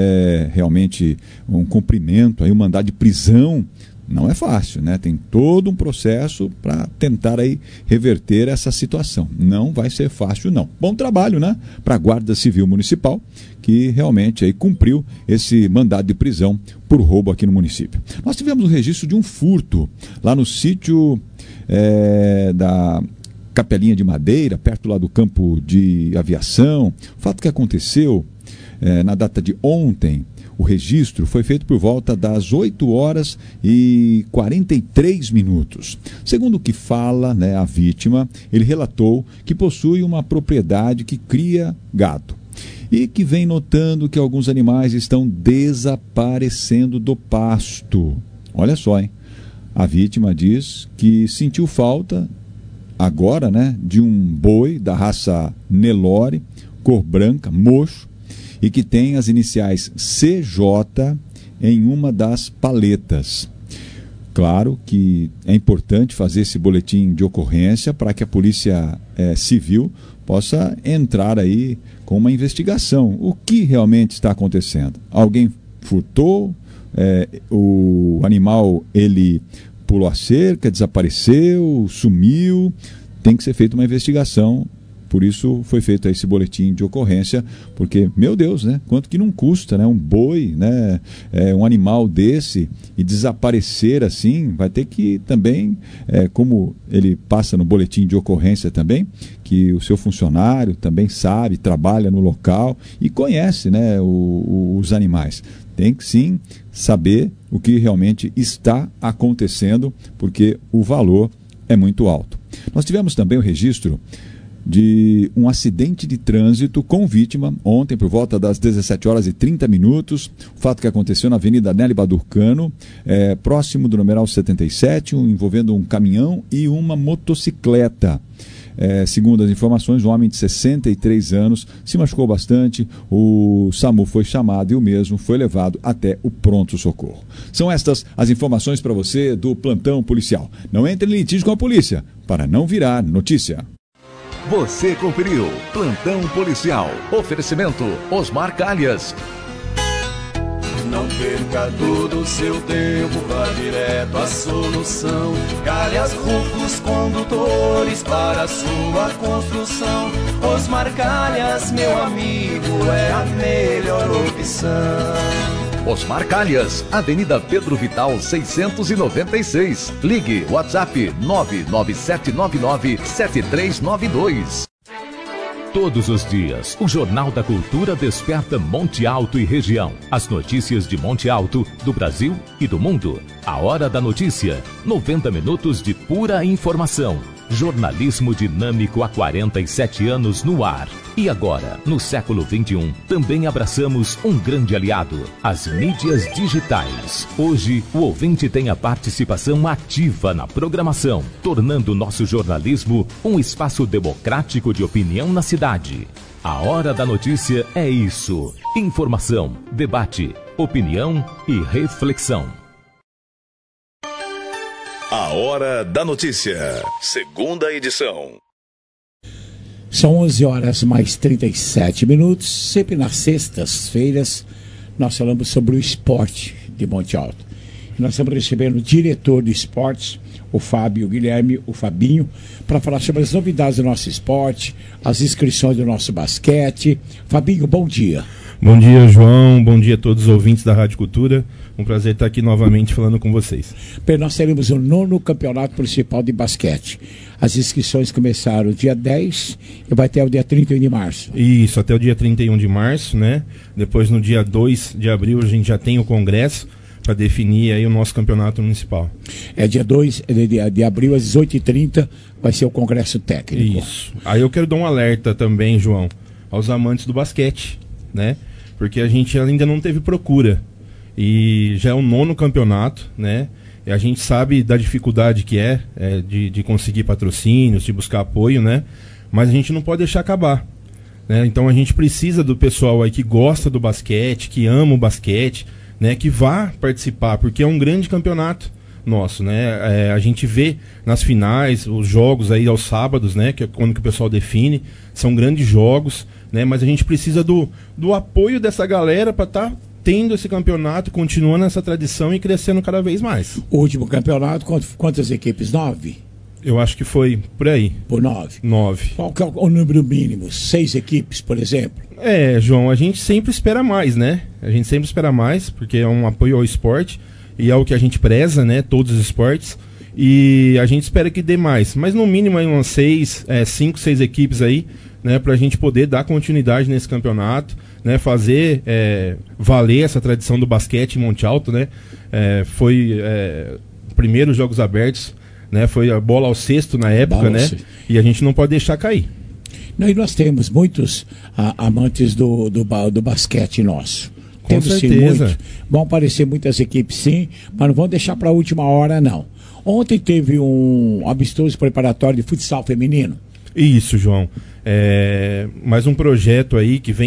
é realmente um cumprimento, aí um mandado de prisão, não é fácil, né? Tem todo um processo para tentar aí reverter essa situação. Não vai ser fácil, não. Bom trabalho, né? Para a Guarda Civil Municipal, que realmente aí cumpriu esse mandado de prisão por roubo aqui no município. Nós tivemos o registro de um furto lá no sítio é, da Capelinha de Madeira, perto lá do campo de aviação. O fato que aconteceu é, na data de ontem. O registro foi feito por volta das oito horas e quarenta e três minutos. Segundo o que fala, né, a vítima, ele relatou que possui uma propriedade que cria gado e que vem notando que alguns animais estão desaparecendo do pasto. Olha só, hein? A vítima diz que sentiu falta agora, né, de um boi da raça Nelore, cor branca, mocho, e que tem as iniciais C J em uma das paletas. Claro que é importante fazer esse boletim de ocorrência para que a Polícia é, Civil possa entrar aí com uma investigação. O que realmente está acontecendo? Alguém furtou, é, o animal ele pulou a cerca, desapareceu, sumiu. Tem que ser feita uma investigação. Por isso foi feito esse boletim de ocorrência, porque, meu Deus, né? Quanto que não custa, né? Um boi, né? É, um animal desse e desaparecer assim, vai ter que também, é, como ele passa no boletim de ocorrência também, que o seu funcionário também sabe, trabalha no local e conhece, né? O, o, os animais. Tem que sim saber o que realmente está acontecendo, porque o valor é muito alto. Nós tivemos também o registro de um acidente de trânsito com vítima ontem por volta das dezessete horas e trinta minutos, o fato que aconteceu na Avenida Nelly Badurcano, é, próximo do numeral setenta e sete, um, envolvendo um caminhão e uma motocicleta. É, segundo as informações, um homem de sessenta e três anos se machucou bastante, o SAMU foi chamado e o mesmo foi levado até o pronto-socorro. São estas as informações para você do plantão policial. Não entre em litígio com a polícia, para não virar notícia. Você conferiu Plantão Policial. Oferecimento Osmar Calhas. Não perca todo o seu tempo, vá direto à solução. Calhas Rufos Condutores para a sua construção. Osmar Calhas, meu amigo, é a melhor opção. Osmar Calhas, Avenida Pedro Vital seiscentos e noventa e seis. Ligue WhatsApp nove nove sete nove nove sete três nove dois. Todos os dias, o Jornal da Cultura desperta Monte Alto e região. As notícias de Monte Alto, do Brasil e do mundo. A Hora da Notícia. noventa minutos de pura informação. Jornalismo dinâmico há quarenta e sete anos no ar. E agora, no século vinte e um, também abraçamos um grande aliado, as mídias digitais. Hoje, o ouvinte tem a participação ativa na programação, tornando nosso jornalismo um espaço democrático de opinião na cidade. A Hora da Notícia é isso. Informação, debate, opinião e reflexão. A Hora da Notícia, segunda edição. São onze horas mais trinta e sete minutos. Sempre nas sextas-feiras nós falamos sobre o esporte de Monte Alto. E nós estamos recebendo o diretor de esportes, o Fábio Guilherme, o Fabinho, para falar sobre as novidades do nosso esporte, as inscrições do nosso basquete. Fabinho, bom dia. Bom dia, João. Bom dia a todos os ouvintes da Rádio Cultura. Um prazer estar aqui novamente falando com vocês. Bem, nós teremos o nono campeonato municipal de basquete. As inscrições começaram dia dez e vai até o dia trinta e um de março. Isso, até o dia trinta e um de março, né? Depois, no dia dois de abril, a gente já tem o congresso para definir aí o nosso campeonato municipal. É dia dois de, de abril, às dezoito e trinta, vai ser o congresso técnico. Isso. Aí eu quero dar um alerta também, João, aos amantes do basquete, né? Porque a gente ainda não teve procura. E já é o nono campeonato, né? E a gente sabe da dificuldade que é, é de, de conseguir patrocínios, de buscar apoio, né? Mas a gente não pode deixar acabar, né? Então a gente precisa do pessoal aí que gosta do basquete, que ama o basquete, né? Que vá participar, porque é um grande campeonato nosso, né? É, a gente vê nas finais, os jogos aí aos sábados, né? Que é quando que o pessoal define, são grandes jogos, né? Mas a gente precisa do, do apoio dessa galera para estar... Tá tendo esse campeonato, continuando essa tradição e crescendo cada vez mais. O último campeonato, quantas equipes? Nove? Eu acho que foi por aí. Por nove? Nove. Qual que é o número mínimo? Seis equipes, por exemplo? É, João, a gente sempre espera mais, né? A gente sempre espera mais, porque é um apoio ao esporte e é o que a gente preza, né? Todos os esportes. E a gente espera que dê mais. Mas no mínimo aí umas seis, é, cinco, seis equipes aí, né? Pra gente poder dar continuidade nesse campeonato. Né, fazer é, valer essa tradição do basquete em Monte Alto, né? É, foi é, primeiros Jogos Abertos, né? Foi a bola ao cesto na época, né? E a gente não pode deixar cair. Não, e nós temos muitos a, amantes do, do, do basquete nosso. Com temos, certeza. Sim, muito. Vão aparecer muitas equipes, sim, mas não vão deixar para a última hora, não. Ontem teve um amistoso preparatório de futsal feminino. Isso, João. É, mais um projeto aí que vem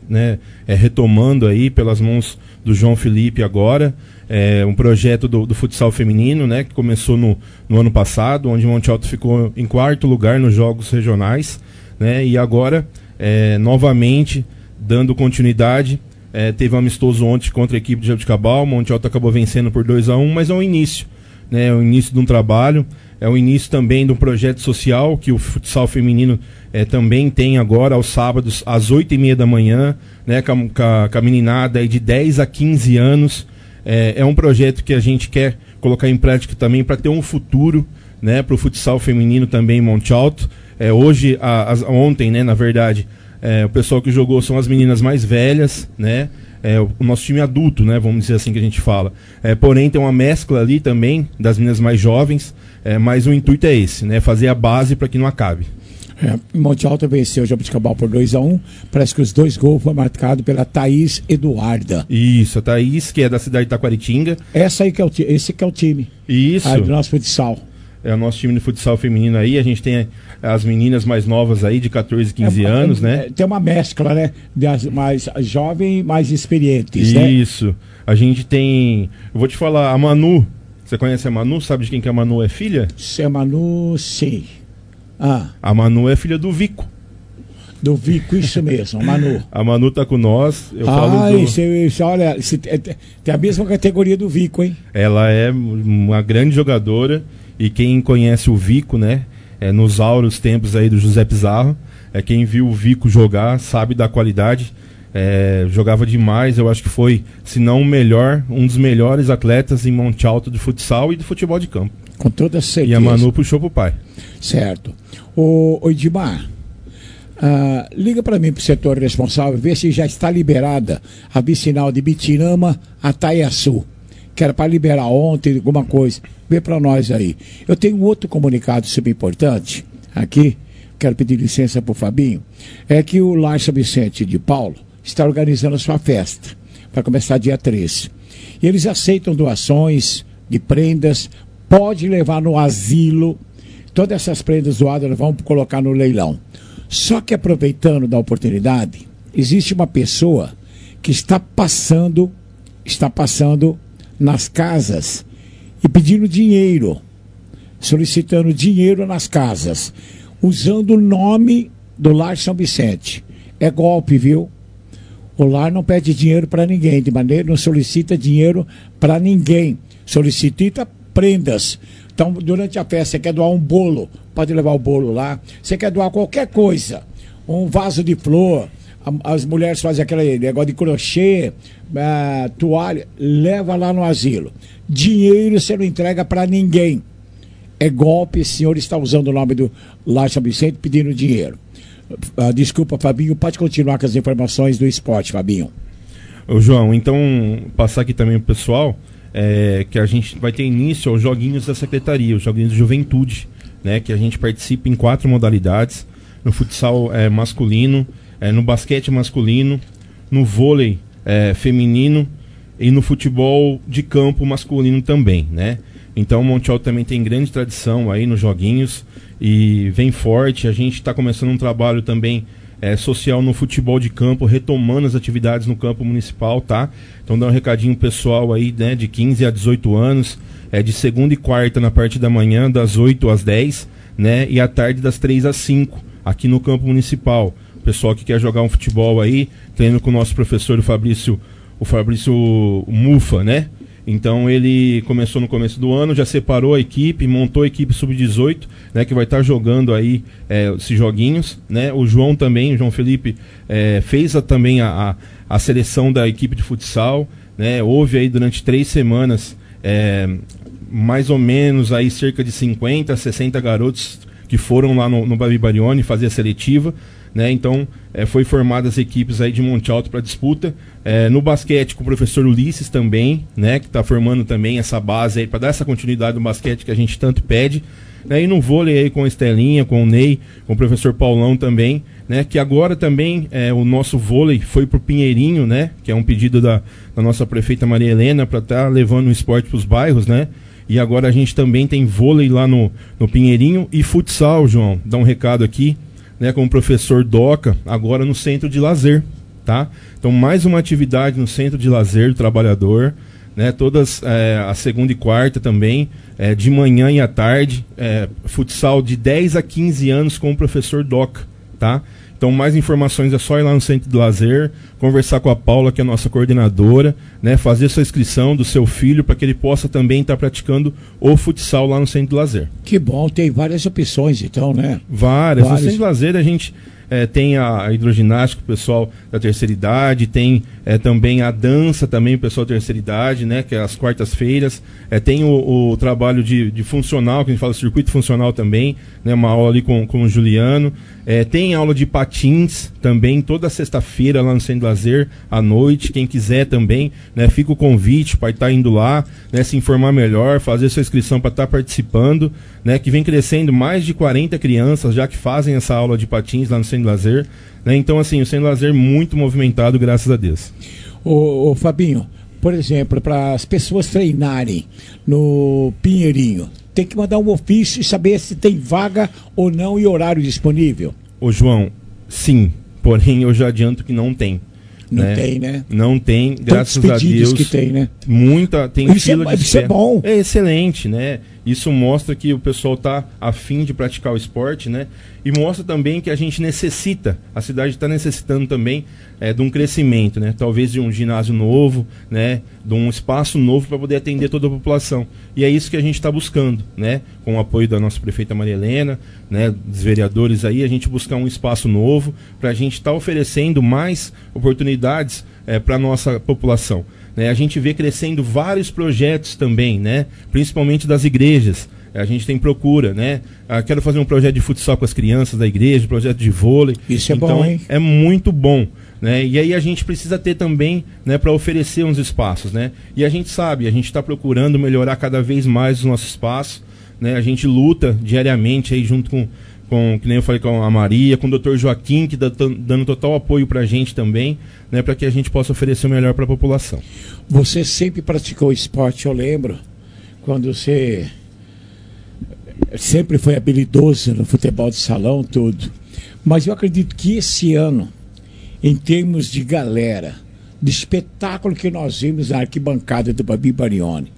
né, é, retomando aí pelas mãos do João Felipe agora, é, um projeto do, do futsal feminino, né, que começou no, no ano passado, onde Monte Alto ficou em quarto lugar nos jogos regionais, né, e agora, é, novamente, dando continuidade, é, teve um amistoso ontem contra a equipe de Jabuticabal, Monte Alto acabou vencendo por dois a um, mas é um início, né, é o início de um trabalho, é o início também de um projeto social que o futsal feminino é, também tem agora aos sábados às oito e meia da manhã, né, com, a, com a meninada aí de dez a quinze anos. É, é um projeto que a gente quer colocar em prática também para ter um futuro, né, para o futsal feminino também em Monte Alto. É, hoje, a, a, ontem, né, na verdade, é, o pessoal que jogou são as meninas mais velhas, né? É, o, o nosso time adulto, né, vamos dizer assim que a gente fala. É, porém, tem uma mescla ali também das meninas mais jovens, é, mas o intuito é esse, né, fazer a base para que não acabe. É, Monte Alto venceu o Jabuticabal por dois a um. Parece que os dois gols foram marcados pela Thaís Eduarda. Isso, a Thaís, que é da cidade de Taquaritinga. Essa aí que é o, esse que é o time. Isso. Aí, do nosso futsal. É o nosso time de futsal feminino aí. A gente tem as meninas mais novas aí, de catorze, quinze é, anos, é, né? Tem uma mescla, né? Das mais jovens e mais experientes, né? Isso. A gente tem... Eu vou te falar, a Manu... Você conhece a Manu? Sabe de quem que a Manu é filha? Se a Manu, sim. Ah. A Manu é filha do Vico. Do Vico, isso mesmo, Manu. A Manu tá com nós. Eu ah, falo do... isso, isso, olha, isso, tem a mesma categoria do Vico, hein? Ela é uma grande jogadora. E quem conhece o Vico, né? É, nos áureos tempos aí do José Pizarro, é, quem viu o Vico jogar sabe da qualidade. É, jogava demais, eu acho que foi, se não o melhor, um dos melhores atletas em Monte Alto de futsal e de futebol de campo. Com toda certeza. E a Manu puxou pro pai. Certo. Ô, ô Edmar, uh, liga para mim pro setor responsável, ver se já está liberada a vicinal de Bitirama a Taiaçu, que era para liberar ontem, alguma coisa. Vê para nós aí. Eu tenho um outro comunicado super importante aqui, quero pedir licença pro Fabinho, é que o Lar São Vicente de Paulo está organizando a sua festa. Vai começar dia treze. E eles aceitam doações de prendas, pode levar no asilo. Todas essas prendas doadas nós vamos colocar no leilão. Só que aproveitando da oportunidade, existe uma pessoa que está passando, está passando nas casas e pedindo dinheiro, solicitando dinheiro nas casas, usando o nome do Lar São Vicente. É golpe, viu? O lar não pede dinheiro para ninguém, de maneira, não solicita dinheiro para ninguém, solicita prendas. Então, durante a festa, você quer doar um bolo, pode levar o bolo lá. Você quer doar qualquer coisa, um vaso de flor, as mulheres fazem aquele negócio de crochê, uh, toalha, leva lá no asilo. Dinheiro você não entrega para ninguém. É golpe, o senhor está usando o nome do Lar São Vicente pedindo dinheiro. Uh, desculpa, Fabinho, pode continuar com as informações do esporte, Fabinho. Ô, João, então, passar aqui também pro pessoal, é, que a gente vai ter início aos joguinhos da secretaria, os joguinhos de juventude, né, que a gente participa em quatro modalidades, no futsal é, masculino, é, no basquete masculino, no vôlei é, feminino e no futebol de campo masculino também, né? Então o Monte Alto também tem grande tradição aí nos joguinhos e vem forte. A gente está começando um trabalho também é, social no futebol de campo, retomando as atividades no campo municipal, tá? Então dá um recadinho pessoal aí, né, de quinze a dezoito anos, é de segunda e quarta na parte da manhã, das oito às dez, né? E à tarde das três às cinco, aqui no campo municipal. O pessoal que quer jogar um futebol aí, treino com o nosso professor, o Fabrício, o Fabrício Mufa, né? Então ele começou no começo do ano, já separou a equipe, montou a equipe sub dezoito, né, que vai estar jogando aí é, esses joguinhos, né? O João também, o João Felipe, é, fez a, também a, a, a seleção da equipe de futsal, né? Houve aí durante três semanas é, mais ou menos aí cerca de cinquenta, sessenta garotos que foram lá no, no Babi Barione fazer a seletiva, né? Então é, foi formadas as equipes aí de Monte Alto para disputa. É, no basquete com o professor Ulisses também, né, que está formando também essa base aí para dar essa continuidade no basquete que a gente tanto pede, né? E no vôlei aí com a Estelinha, com o Ney, com o professor Paulão também, né, que agora também é, o nosso vôlei foi pro Pinheirinho, né, que é um pedido da, da nossa prefeita Maria Helena para estar tá levando o esporte para os bairros, né? E agora a gente também tem vôlei lá no, no Pinheirinho e futsal, João, dá um recado aqui, né, com o professor Doca, agora no centro de lazer, tá? Então, mais uma atividade no Centro de Lazer do Trabalhador, né? Todas é, a segunda e quarta também, é, de manhã e à tarde, é, futsal de dez a quinze anos com o professor Doca, tá? Então, mais informações é só ir lá no Centro de Lazer, conversar com a Paula, que é a nossa coordenadora, né, fazer sua inscrição do seu filho para que ele possa também estar tá praticando o futsal lá no Centro de Lazer. Que bom, tem várias opções então, né? Várias. Várias. No Centro de Lazer a gente é, tem a, a hidroginástica, o pessoal da terceira idade, tem é, também a dança também, o pessoal da terceira idade, né, que é as quartas-feiras, é, tem o, o trabalho de, de funcional, que a gente fala circuito funcional também, né, uma aula ali com, com o Juliano. É, tem aula de patins também, toda sexta-feira lá no Centro de Lazer, à noite. Quem quiser também, né, fica o convite para estar indo lá, né, se informar melhor, fazer sua inscrição para estar participando, né, que vem crescendo mais de quarenta crianças já que fazem essa aula de patins lá no Centro de Lazer. Né, então, assim, o Centro de Lazer muito movimentado, graças a Deus. Ô, ô Fabinho, por exemplo, para as pessoas treinarem no Pinheirinho, tem que mandar um ofício e saber se tem vaga ou não e horário disponível. Ô João, sim, porém eu já adianto que não tem. Não né? tem, né? Não tem, graças a Deus. Que tem, né? Muita, tem isso fila é, de isso é bom. É excelente, né? Isso mostra que o pessoal está afim de praticar o esporte, né? E mostra também que a gente necessita, a cidade está necessitando também é, de um crescimento, né? Talvez de um ginásio novo, né? De um espaço novo para poder atender toda a população. E é isso que a gente está buscando, né? Com o apoio da nossa prefeita Maria Helena, né? Dos vereadores aí, a gente buscar um espaço novo para a gente estar tá oferecendo mais oportunidades é, para a nossa população. Né? A gente vê crescendo vários projetos também, né? Principalmente das igrejas. A gente tem procura, né? Ah, quero fazer um projeto de futsal com as crianças da igreja, projeto de vôlei. Isso é então, bom, hein? É muito bom. Né? E aí a gente precisa ter também, né, para oferecer uns espaços, né? E a gente sabe, a gente está procurando melhorar cada vez mais os nossos espaços, né? A gente luta diariamente aí junto com, com, que nem eu falei, com a Maria, com o doutor Joaquim, que está dando total apoio para a gente também, né, para que a gente possa oferecer o melhor para a população. Você sempre praticou esporte, eu lembro, quando você sempre foi habilidoso no futebol de salão, tudo. Mas eu acredito que esse ano, em termos de galera, de espetáculo que nós vimos na arquibancada do Babi Barione,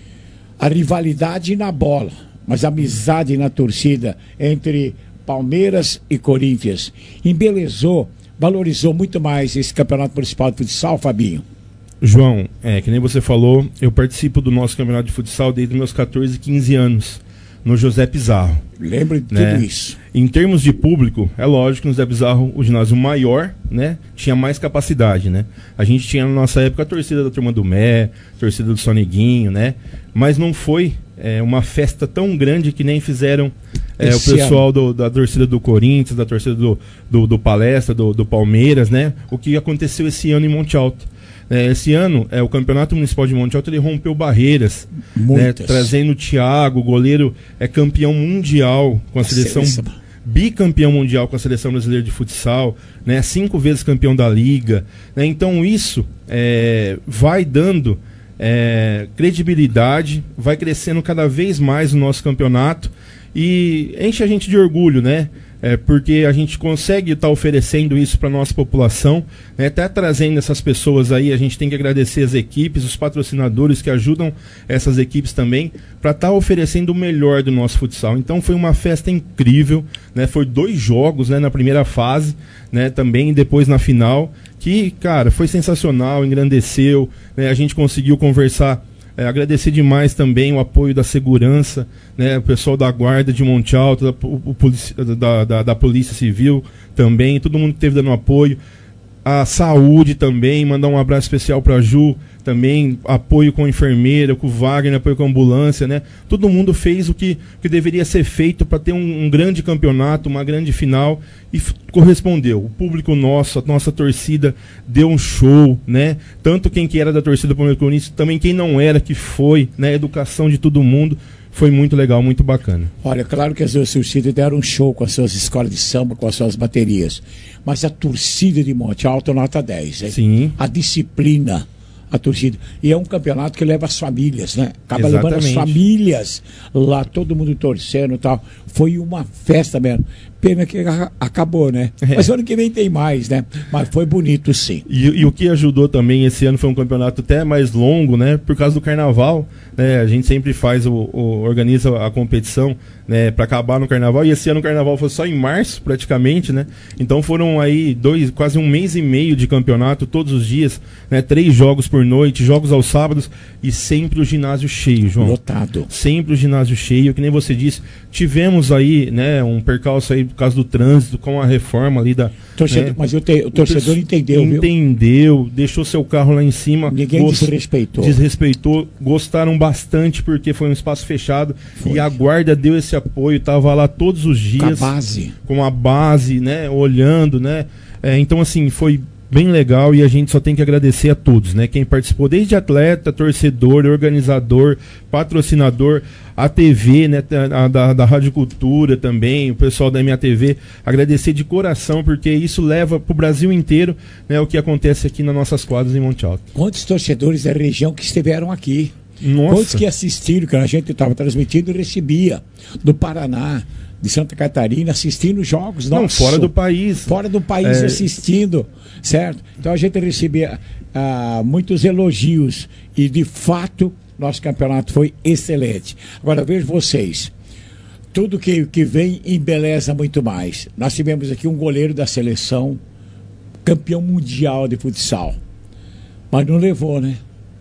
a rivalidade na bola, mas a amizade na torcida entre Palmeiras e Corinthians embelezou, valorizou muito mais esse campeonato municipal de futsal, Fabinho. João, é, que nem você falou, eu participo do nosso campeonato de futsal desde meus catorze, quinze anos, no José Pizarro. Lembro de né? tudo isso. Em termos de público, é lógico que no José Pizarro, o ginásio maior, né, tinha mais capacidade, né? A gente tinha na nossa época a torcida da Turma do Mé, a torcida do Soneguinho, né? Mas não foi é, uma festa tão grande que nem fizeram é, o pessoal do, da torcida do Corinthians, da torcida do, do, do Palestra, do, do Palmeiras, né? O que aconteceu esse ano em Monte Alto. É, esse ano, é, o Campeonato Municipal de Monte Alto ele rompeu barreiras, né, trazendo o Thiago, o goleiro é campeão mundial com a, a seleção, seleção, bicampeão mundial com a seleção brasileira de futsal, né, cinco vezes campeão da liga. Né, então isso é, vai dando é, credibilidade, vai crescendo cada vez mais o nosso campeonato e enche a gente de orgulho, né? É, porque a gente consegue estar tá oferecendo isso para a nossa população, né, até trazendo essas pessoas aí. A gente tem que agradecer as equipes, os patrocinadores que ajudam essas equipes também, para estar tá oferecendo o melhor do nosso futsal. Então foi uma festa incrível, né, foi dois jogos, né, na primeira fase, né, também, e depois na final, que, cara, foi sensacional, engrandeceu, né, a gente conseguiu conversar. É, agradecer demais também o apoio da segurança, né, o pessoal da guarda de Monte Alto, da, o, o, da, da, da Polícia Civil também, todo mundo que esteve dando apoio. A saúde também, mandar um abraço especial para a Ju, também apoio com a enfermeira, com o Wagner, apoio com a ambulância, né? Todo mundo fez o que, que deveria ser feito para ter um, um grande campeonato, uma grande final, e correspondeu. O público nosso, a nossa torcida deu um show, né? Tanto quem que era da torcida do Palmeiras Corinthians, também quem não era, que foi, né? A educação de todo mundo. Foi muito legal, muito bacana. Olha, claro que as duas torcidas deram um show com as suas escolas de samba, com as suas baterias. Mas a torcida de Monte Alto nota dez, hein? Sim. A disciplina, a torcida. E é um campeonato que leva as famílias, né? Acaba Exatamente. levando as famílias lá, todo mundo torcendo e tal. Foi uma festa mesmo. Pena que a- acabou, né? É. Mas ano que vem tem mais, né? Mas foi bonito, sim. E, e o que ajudou também, esse ano foi um campeonato até mais longo, né? Por causa do carnaval, né? A gente sempre faz, o, o- organiza a competição, né? Para acabar no carnaval. E esse ano o carnaval foi só em março, praticamente, né? Então foram aí dois, quase um mês e meio de campeonato, todos os dias, né? Três jogos por noite, jogos aos sábados e sempre o ginásio cheio, João. Lotado. Sempre o ginásio cheio, que nem você disse. Tivemos aí, né? Um percalço aí por causa do trânsito, com a reforma ali da... Torcedor, né? mas o, te- o torcedor pe- entendeu, viu? Entendeu, deixou seu carro lá em cima. Ninguém desrespeitou. Desrespeitou, gostaram bastante porque foi um espaço fechado e a guarda deu esse apoio, tava lá todos os dias. Com a base. Com a base, né, olhando, né. É, então assim, foi bem legal e a gente só tem que agradecer a todos, né? Quem participou, desde atleta, torcedor, organizador, patrocinador, a T V, né? A, da, da Rádio Cultura também, o pessoal da M A T V, agradecer de coração, porque isso leva para o Brasil inteiro, né? O que acontece aqui nas nossas quadras em Monte Alto. Quantos torcedores da região que estiveram aqui? Nossa. Quantos que assistiram, que a gente estava transmitindo e recebia do Paraná, de Santa Catarina, assistindo jogos Não, nossos. fora do país. Fora do país É. assistindo, certo? Então a gente recebia ah, muitos elogios e de fato nosso campeonato foi excelente. Agora vejo vocês, tudo que, que vem embeleza muito mais. Nós tivemos aqui um goleiro da seleção, campeão mundial de futsal, mas não levou, né?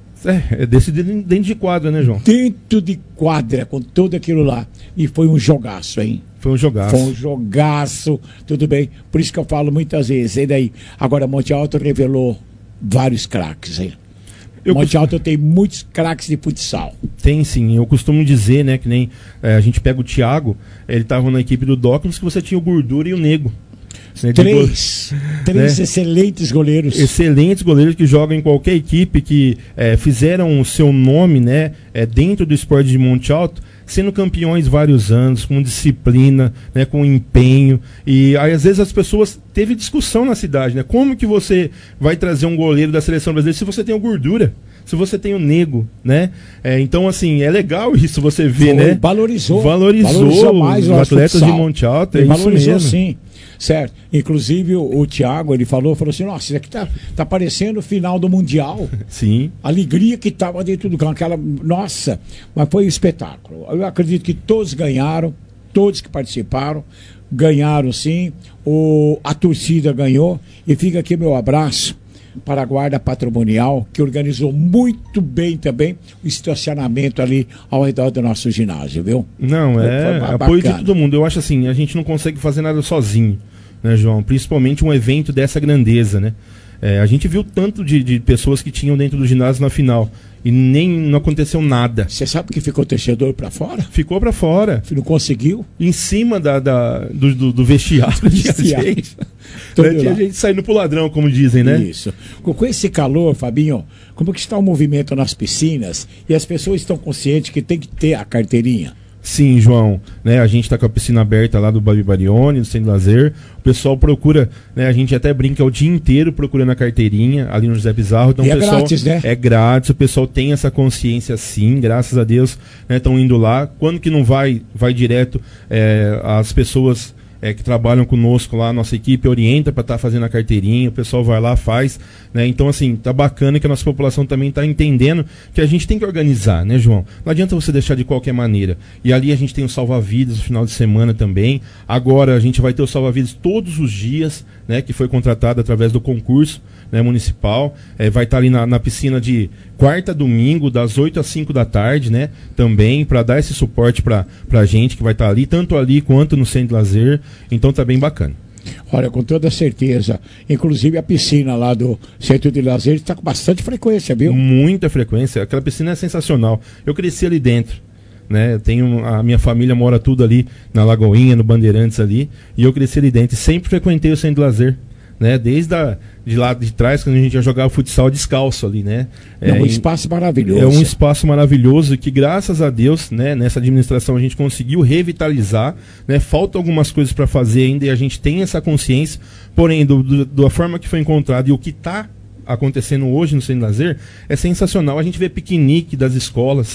É, é decidido dentro de quadra, né, João? Dentro de quadra, com tudo aquilo lá. E foi um jogaço, hein? Foi um jogaço. Foi um jogaço, tudo bem. Por isso que eu falo muitas vezes. E daí? Agora, Monte Alto revelou vários craques, hein? Eu Monte costumo- Alto tem muitos craques de futsal. Tem sim, eu costumo dizer, né, que nem é, a gente pega o Thiago, ele estava na equipe do Dócrates, que você tinha o Gordura e o Nego. Né, de Três. go- Três né? excelentes goleiros. Excelentes goleiros que jogam em qualquer equipe, que é, fizeram o seu nome, né, é, dentro do esporte de Monte Alto, sendo campeões vários anos, com disciplina, né, com empenho. E aí, às vezes as pessoas teve discussão na cidade, né? Como que você vai trazer um goleiro da seleção brasileira se você tem o Gordura? Se você tem o Nego, né? É, então, assim, é legal isso você ver, Foi, né? Valorizou. Valorizou, Valorizou mais os o nosso atletas futsal. de Monte Alto, é Ele isso valorizou, mesmo. sim. Certo. Inclusive o, o Thiago, ele falou, falou assim, nossa, isso aqui tá, tá parecendo o final do Mundial. Sim. A alegria que estava dentro do campo, aquela, nossa, mas foi um espetáculo. Eu acredito que todos ganharam, todos que participaram, ganharam sim, o, a torcida ganhou, e fica aqui meu abraço para a Guarda Patrimonial, que organizou muito bem também o estacionamento ali ao redor do nosso ginásio, viu? Não, Foi- é foi ba- apoio de bacana. todo mundo. Eu acho assim, a gente não consegue fazer nada sozinho, né, João? Principalmente um evento dessa grandeza, né? É, a gente viu tanto de, de pessoas que tinham dentro do ginásio na final e nem não aconteceu nada. Você sabe que ficou torcedor para fora? Ficou para fora. Não conseguiu? Em cima da, da- do, do, do vestiário. Tinha Vestiário. gente, Tudo né, tinha lá. gente saindo pro ladrão, como dizem, né? Isso. Com com esse calor, Fabinho, como que está o movimento nas piscinas e as pessoas estão conscientes que tem que ter a carteirinha? Sim, João, né, a gente está com a piscina aberta lá do Babi Barione, do Centro de Lazer. O pessoal procura, né, a gente até brinca o dia inteiro procurando a carteirinha ali no José Pizarro. Então, E o é pessoal, grátis, né? É grátis, o pessoal tem essa consciência sim, graças a Deus, estão indo lá. Quando que não vai, vai direto, é, as pessoas é, que trabalham conosco lá, a nossa equipe orienta para estar fazendo a carteirinha, o pessoal vai lá, faz, né? Então, assim, tá bacana que a nossa população também tá entendendo que a gente tem que organizar, né, João? Não adianta você deixar de qualquer maneira. E ali a gente tem o salva-vidas no final de semana também. Agora a gente vai ter o salva-vidas todos os dias, né, que foi contratado através do concurso, né, municipal. É, vai estar ali na, na piscina de quarta a domingo, das oito às cinco da tarde, né? Também, para dar esse suporte para a gente que vai estar ali, tanto ali quanto no Centro de Lazer. Então tá bem bacana. Olha, com toda certeza. Inclusive a piscina lá do Centro de Lazer está com bastante frequência, viu? Muita frequência. Aquela piscina é sensacional. Eu cresci ali dentro. Né? Eu tenho, a minha família mora tudo ali na Lagoinha, no Bandeirantes ali. E eu cresci ali dentro. E sempre frequentei o Centro de Lazer. Né? Desde a, de lá de trás, quando a gente ia jogar futsal descalço ali, né? É um em- espaço maravilhoso. É um espaço maravilhoso que, graças a Deus, né, nessa administração a gente conseguiu revitalizar, né? Faltam algumas coisas para fazer ainda e a gente tem essa consciência, porém, do, do- da forma que foi encontrado e o que está acontecendo hoje no Centro de Lazer é sensacional. A gente vê piquenique das escolas,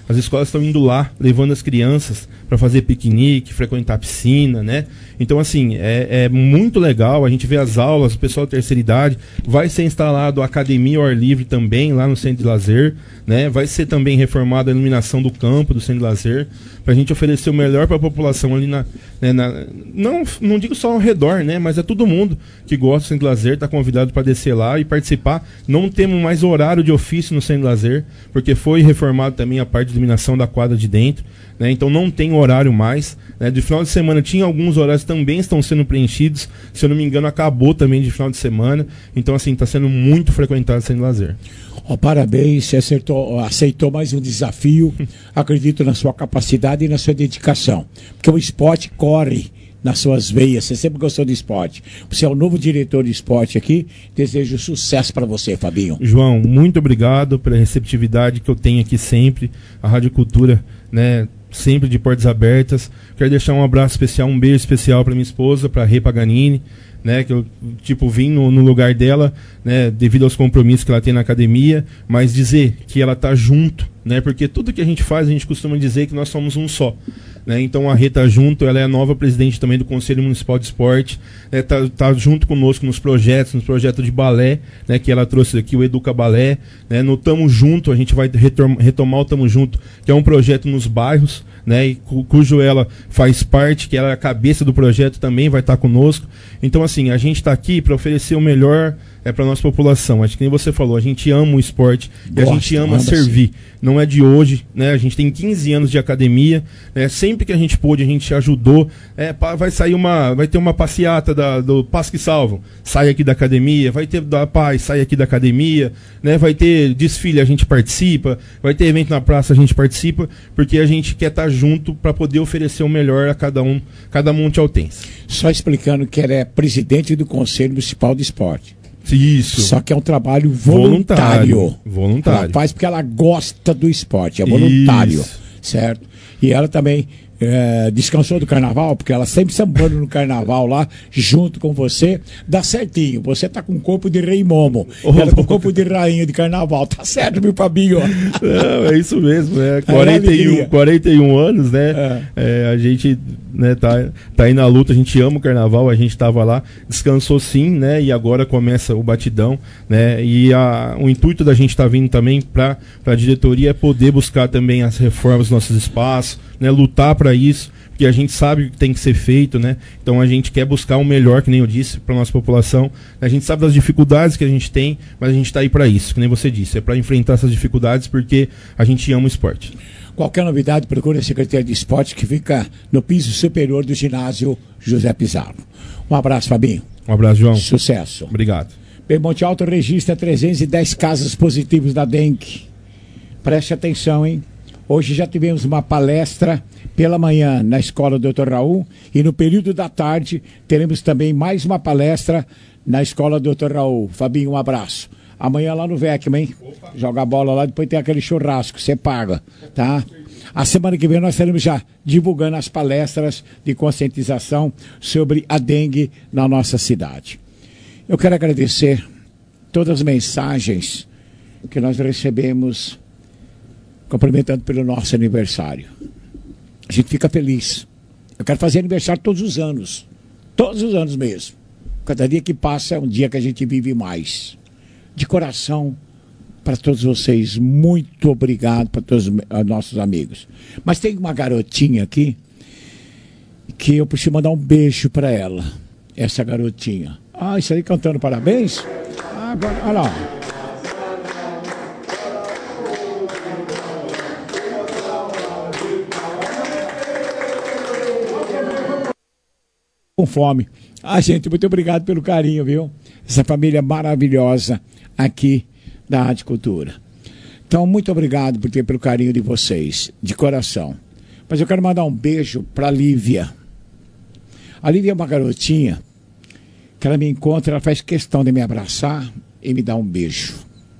As escolas estão indo lá, levando as crianças para fazer piquenique, frequentar a piscina, né? Então, assim, é, é muito legal, a gente vê as aulas, o pessoal da terceira idade, vai ser instalado a academia ao ar livre também, lá no centro de lazer, né? Vai ser também reformada a iluminação do campo do centro de lazer, para a gente oferecer o melhor para a população ali na... Né, na não, não digo só ao redor, né? Mas é todo mundo que gosta do centro de lazer, está convidado para descer lá e participar. Não temos mais horário de ofício no centro de lazer, porque foi reformado também a parte de iluminação da quadra de dentro, né? Então não tem horário mais, né? De final de semana tinha alguns horários que também estão sendo preenchidos, se eu não me engano acabou também de final de semana, então assim, está sendo muito frequentado o centro de lazer. Oh, parabéns, você acertou, aceitou mais um desafio, acredito na sua capacidade e na sua dedicação, porque o esporte corre nas suas veias, você sempre gostou de esporte. Você é o novo diretor de esporte aqui, desejo sucesso para você, Fabinho. João, muito obrigado pela receptividade que eu tenho aqui sempre, a Rádio Cultura, né, sempre de portas abertas. Quero deixar um abraço especial, um beijo especial para minha esposa, para a Rê Paganini, né, que eu tipo vim no, no lugar dela, né, devido aos compromissos que ela tem na academia, mas dizer que ela tá junto, né, porque tudo que a gente faz a gente costuma dizer que nós somos um só, né, então a Rê tá junto, ela é a nova presidente também do Conselho Municipal de Esporte, né, tá, tá junto conosco nos projetos, nos projetos de balé, né, que ela trouxe aqui, o Educa Balé, né, no Tamo Junto, a gente vai retom- retomar o Tamo Junto, que é um projeto nos bairros, né, e cu- cujo ela faz parte, que ela é a cabeça do projeto, também vai estar conosco. Então, assim, a gente está aqui para oferecer o melhor é, para a nossa população. Acho que nem você falou, a gente ama o esporte e a gente ama servir. Não é de hoje, né? A gente tem quinze anos de academia, né? Sempre que a gente pôde, a gente ajudou. É, pá, vai sair uma, vai ter uma passeata da, do Passo que Salvam, sai aqui da academia, vai ter da Paz, sai aqui da academia, né? Vai ter desfile, a gente participa, vai ter evento na praça, a gente participa, porque a gente quer estar junto para poder oferecer o melhor a cada um, cada Monte Altense. Só explicando que ela é presidente do Conselho Municipal de Esporte. Isso. Só que é um trabalho voluntário. Voluntário. voluntário. Ela faz porque ela gosta do esporte, é voluntário. Isso. Certo? E ela também é, descansou do carnaval, porque ela sempre sambando no carnaval lá, junto com você, dá certinho. Você tá com o corpo de rei Momo, oh, ela com o corpo de rainha de carnaval. Tá certo, meu Fabinho? Não, é isso mesmo, né? quarenta e um, quarenta e um anos, né? É. É, a gente, né, tá, tá aí na luta, a gente ama o carnaval, a gente tava lá, descansou sim, né? E agora começa o batidão, né? E a, o intuito da gente tá vindo também para a diretoria é poder buscar também as reformas dos nossos espaços, né, lutar para isso, porque a gente sabe o que tem que ser feito, né? Então a gente quer buscar o melhor, que nem eu disse, para nossa população. A gente sabe das dificuldades que a gente tem, mas a gente está aí para isso, que nem você disse, é para enfrentar essas dificuldades, porque a gente ama o esporte. Qualquer novidade, procure a Secretaria de Esporte, que fica no piso superior do ginásio José Pizarro. Um abraço, Fabinho. Um abraço, João. Sucesso. Obrigado. Bem, Monte Alto registra trezentos e dez casos positivos da dengue. Preste atenção, hein? Hoje já tivemos uma palestra pela manhã na Escola doutor Raul e no período da tarde teremos também mais uma palestra na Escola doutor Raul. Fabinho, um abraço. Amanhã lá no Vecma, hein? Opa. Joga a bola lá, depois tem aquele churrasco, você paga, tá? A semana que vem nós estaremos já divulgando as palestras de conscientização sobre a dengue na nossa cidade. Eu quero agradecer todas as mensagens que nós recebemos cumprimentando pelo nosso aniversário. A gente fica feliz. Eu quero fazer aniversário todos os anos. Todos os anos mesmo. Cada dia que passa é um dia que a gente vive mais. De coração, para todos vocês, muito obrigado para todos os nossos amigos. Mas tem uma garotinha aqui que eu preciso mandar um beijo para ela. Essa garotinha. Ah, isso aí cantando parabéns? Ah, agora, olha lá. Com fome. Ah, gente, muito obrigado pelo carinho, viu? Essa família maravilhosa aqui da Rádio Cultura. Então, muito obrigado por ter pelo carinho de vocês, de coração. Mas eu quero mandar um beijo para a Lívia. A Lívia é uma garotinha que ela me encontra, ela faz questão de me abraçar e me dar um beijo.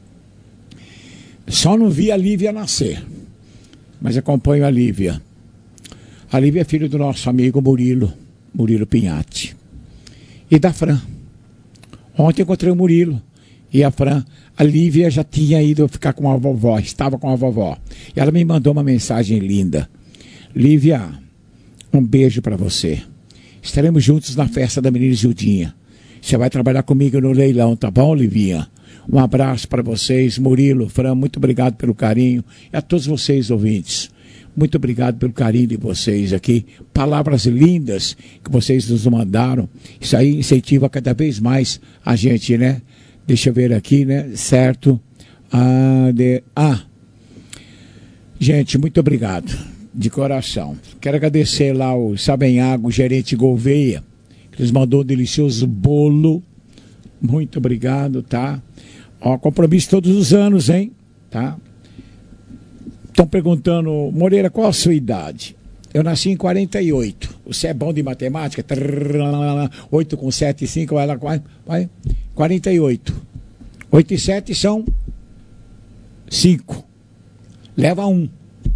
Só não vi a Lívia nascer, mas acompanho a Lívia. A Lívia é filho do nosso amigo Murilo. Murilo Pinhatti e da Fran. Ontem encontrei o Murilo E a Fran, a Lívia já tinha ido ficar com a vovó, estava com a vovó. E ela me mandou uma mensagem linda. Lívia, um beijo para você. Estaremos juntos na festa da menina Gildinha. Você vai trabalhar comigo no leilão, tá bom, Livinha? Um abraço para vocês, Murilo, Fran, muito obrigado pelo carinho. E a todos vocês, ouvintes, muito obrigado pelo carinho de vocês aqui. Palavras lindas que vocês nos mandaram. Isso aí incentiva cada vez mais a gente, né? Deixa eu ver aqui, né? Certo. Ah, de... ah. Gente, muito obrigado. De coração. Quero agradecer lá o Sabenhago, o gerente Gouveia, que nos mandou um delicioso bolo. Muito obrigado, tá? Ó, compromisso todos os anos, hein? Tá? Estão perguntando, Moreira, qual a sua idade? Eu nasci em quarenta e oito. Você é bom de matemática? oito com sete e cinco, vai lá, vai, vai. quarenta e oito. oito e sete são cinco. Leva um.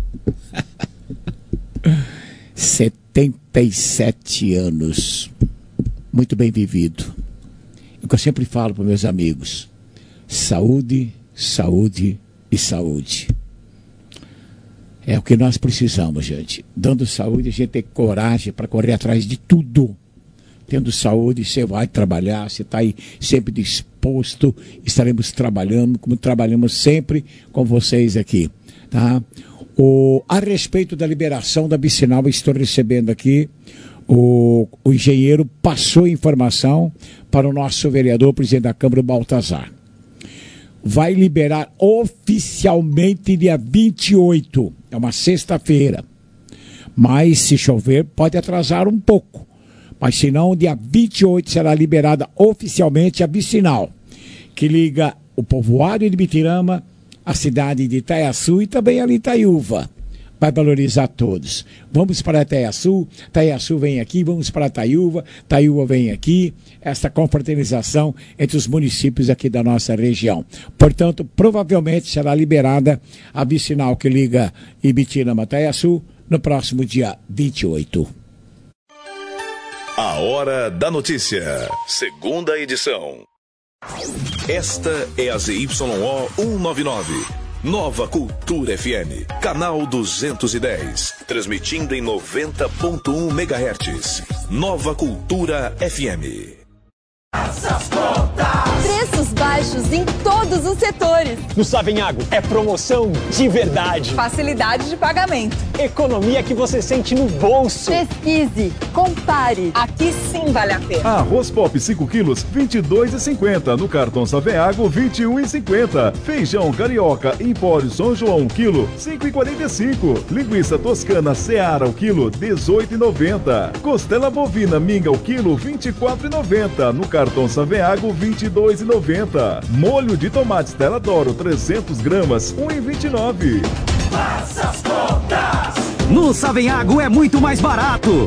setenta e sete anos. Muito bem vivido. É o que eu sempre falo para meus amigos. Saúde, saúde e saúde. É o que nós precisamos, gente. Dando saúde, a gente tem coragem para correr atrás de tudo. Tendo saúde, você vai trabalhar, você está aí sempre disposto. Estaremos trabalhando, como trabalhamos sempre com vocês aqui. Tá? O, a respeito da liberação da vicinal, estou recebendo aqui, o, o engenheiro passou informação para o nosso vereador, presidente da Câmara, Baltazar. Vai liberar oficialmente dia vinte e oito, é uma sexta-feira. Mas se chover, pode atrasar um pouco. Mas se não, dia vinte e oito será liberada oficialmente a vicinal, que liga o povoado de Bitirama, a cidade de Itaiaçu e também ali Itaiúva. Vai valorizar todos. Vamos para Itaiaçu, Itaiaçu vem aqui, vamos para Itaiúva, Itaiúva vem aqui. Essa confraternização entre os municípios aqui da nossa região. Portanto, provavelmente será liberada a vicinal que liga Ibitirama a Itaiaçu no próximo dia vinte e oito. A Hora da Notícia, segunda edição. Esta é a Z Y O cento e noventa e nove, Nova Cultura F M, canal duzentos e dez, transmitindo em noventa ponto um megahertz. Nova Cultura F M. Essas contas! Preços baixos em todos os setores. No Savenhago é promoção de verdade. Facilidade de pagamento. Economia que você sente no bolso. Pesquise, compare. Aqui sim vale a pena. Arroz Pop cinco quilos, vinte e dois reais e cinquenta centavos. No cartão Savenhago, vinte e um reais e cinquenta centavos. Feijão carioca Empório São João, um quilo, cinco reais e quarenta e cinco centavos. Linguiça toscana Seara, o quilo, dezoito reais e noventa centavos. Costela bovina Minga, o quilo, vinte e quatro reais e noventa centavos. No cartão Savenhago, vinte e dois reais e noventa centavos. Molho de tomate Stella D'Oro, trezentas gramas, um real e vinte e nove centavos. Faça as contas! No Savenhago é muito mais barato.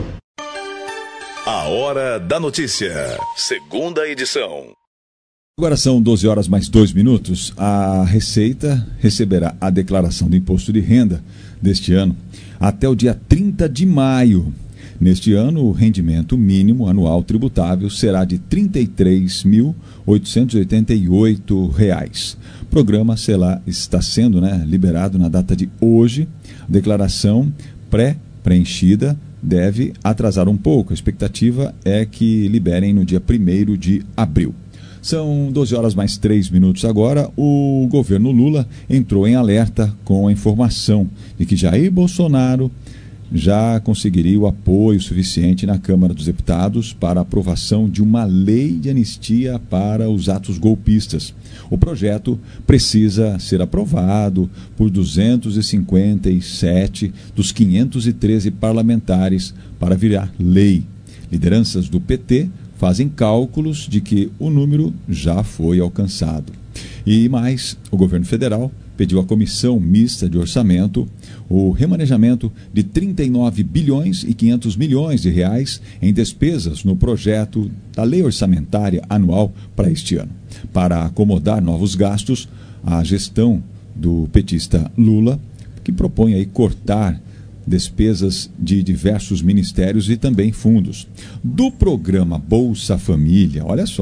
A Hora da Notícia, segunda edição. Agora são doze horas mais dois minutos. A Receita receberá a declaração do imposto de renda deste ano até o dia trinta de maio. Neste ano, o rendimento mínimo anual tributável será de trinta e três mil oitocentos e oitenta e oito reais. O programa será, está sendo né, liberado na data de hoje. A declaração pré-preenchida deve atrasar um pouco. A expectativa é que liberem no dia primeiro de abril. São doze horas mais três minutos agora. O governo Lula entrou em alerta com a informação de que Jair Bolsonaro já conseguiria o apoio suficiente na Câmara dos Deputados para a aprovação de uma lei de anistia para os atos golpistas. O projeto precisa ser aprovado por duzentos e cinquenta e sete dos quinhentos e treze parlamentares para virar lei. Lideranças do P T fazem cálculos de que o número já foi alcançado. E mais, o governo federal pediu à Comissão Mista de Orçamento o remanejamento de trinta e nove bilhões e quinhentos milhões de reais em despesas no projeto da Lei Orçamentária Anual para este ano. Para acomodar novos gastos, a gestão do petista Lula, que propõe aí cortar despesas de diversos ministérios e também fundos. Do programa Bolsa Família, olha só, hein?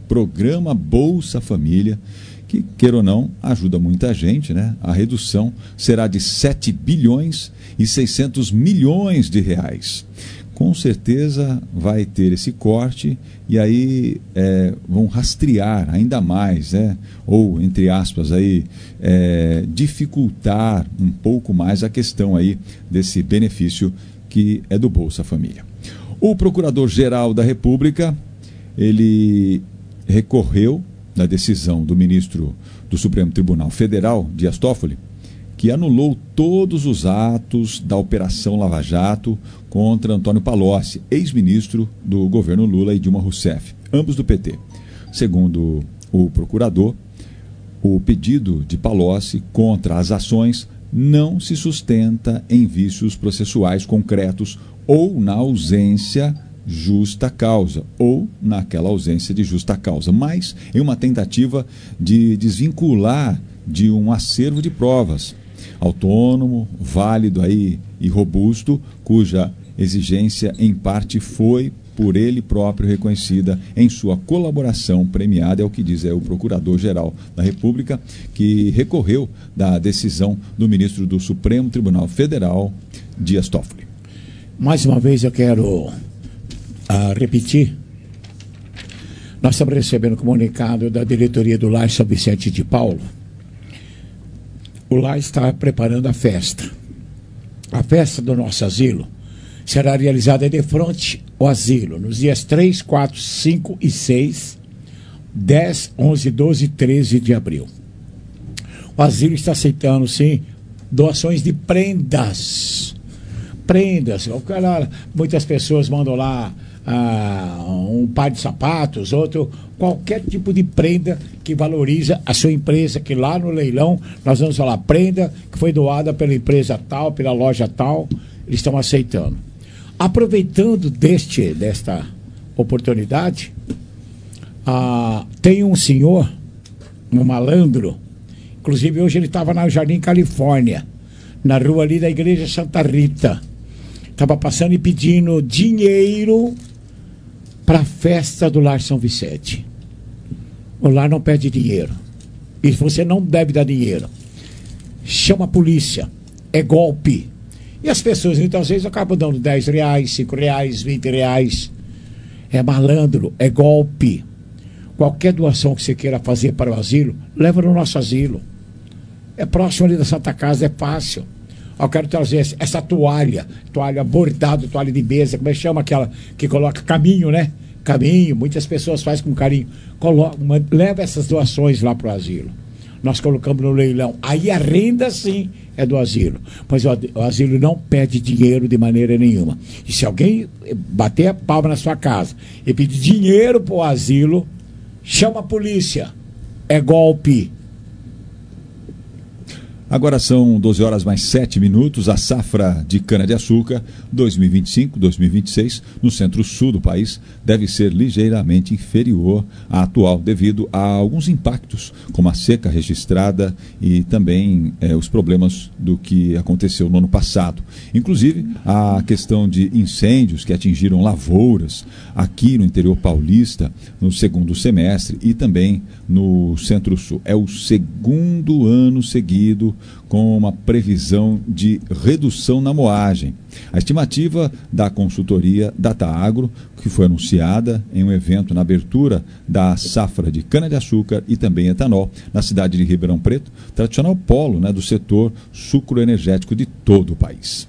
programa Bolsa Família, que, queira ou não, ajuda muita gente, né? A redução será de sete bilhões e seiscentos milhões de reais. Com certeza vai ter esse corte e aí é, vão rastrear ainda mais, né? Ou, entre aspas, aí, é, dificultar um pouco mais a questão aí desse benefício que é do Bolsa Família. O Procurador-Geral da República, ele recorreu da decisão do ministro do Supremo Tribunal Federal, Dias Toffoli, que anulou todos os atos da Operação Lava Jato contra Antônio Palocci, ex-ministro do governo Lula, e Dilma Rousseff, ambos do P T. Segundo o procurador, o pedido de Palocci contra as ações não se sustenta em vícios processuais concretos ou na ausência justa causa, ou naquela ausência de justa causa, mas em uma tentativa de desvincular de um acervo de provas autônomo, válido aí e robusto, cuja exigência em parte foi por ele próprio reconhecida em sua colaboração premiada, é o que diz é o Procurador-Geral da República, que recorreu da decisão do ministro do Supremo Tribunal Federal, Dias Toffoli. Mais uma vez eu quero uh, repetir, nós estamos recebendo comunicado da diretoria do Lar São Vicente de Paulo. O Lar está preparando a festa. A festa do nosso asilo será realizada de frente ao asilo, nos dias três, quatro, cinco e seis, dez, onze, doze e treze de abril. O asilo está aceitando, sim, doações de prendas. Prendas. Muitas pessoas mandam lá ah, um par de sapatos, outro, qualquer tipo de prenda que valoriza a sua empresa, que lá no leilão nós vamos falar prenda que foi doada pela empresa tal, pela loja tal, eles estão aceitando. Aproveitando deste, desta oportunidade, ah, tem um senhor, um malandro, inclusive hoje ele estava no Jardim Califórnia, na rua ali da Igreja Santa Rita, estava passando e pedindo dinheiro para a festa do Lar São Vicente. O lar não pede dinheiro, e você não deve dar dinheiro, chama a polícia, é golpe. E as pessoas muitas vezes acabam dando dez reais, cinco reais, vinte reais. É malandro, é golpe. Qualquer doação que você queira fazer para o asilo, leva no nosso asilo. É próximo ali da Santa Casa, é fácil. Eu quero trazer essa toalha, toalha bordada, toalha de mesa, como é que chama aquela que coloca caminho, né? Caminho, muitas pessoas fazem com carinho. Coloca, uma, leva essas doações lá para o asilo. Nós colocamos no leilão. Aí a renda, sim, é do asilo. Mas o, o asilo não pede dinheiro de maneira nenhuma. E se alguém bater a palma na sua casa e pedir dinheiro para o asilo, chama a polícia. É golpe. Agora são doze horas mais sete minutos. A safra de cana-de-açúcar dois mil e vinte e cinco, dois mil e vinte e seis no centro-sul do país deve ser ligeiramente inferior à atual devido a alguns impactos, como a seca registrada e também eh, os problemas do que aconteceu no ano passado. Inclusive a questão de incêndios que atingiram lavouras aqui no interior paulista no segundo semestre e também no centro-sul. É o segundo ano seguido com uma previsão de redução na moagem. A estimativa da consultoria Dataagro, que foi anunciada em um evento na abertura da safra de cana-de-açúcar e também etanol na cidade de Ribeirão Preto, tradicional polo, né, do setor sucroenergético de todo o país.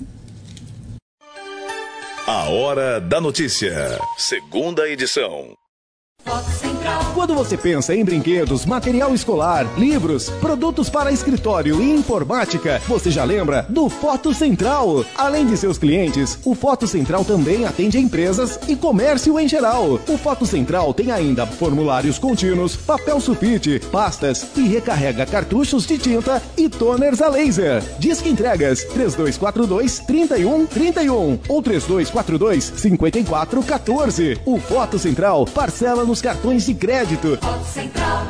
A Hora da Notícia, segunda edição. Quando você pensa em brinquedos, material escolar, livros, produtos para escritório e informática, você já lembra do Foto Central. Além de seus clientes, o Foto Central também atende a empresas e comércio em geral. O Foto Central tem ainda formulários contínuos, papel sulfite, pastas e recarrega cartuchos de tinta e toners a laser. Disque entregas três dois quatro dois, três um três um ou três dois quatro dois, cinco quatro um quatro. O Foto Central parcela nos cartões de crédito. Foto Central.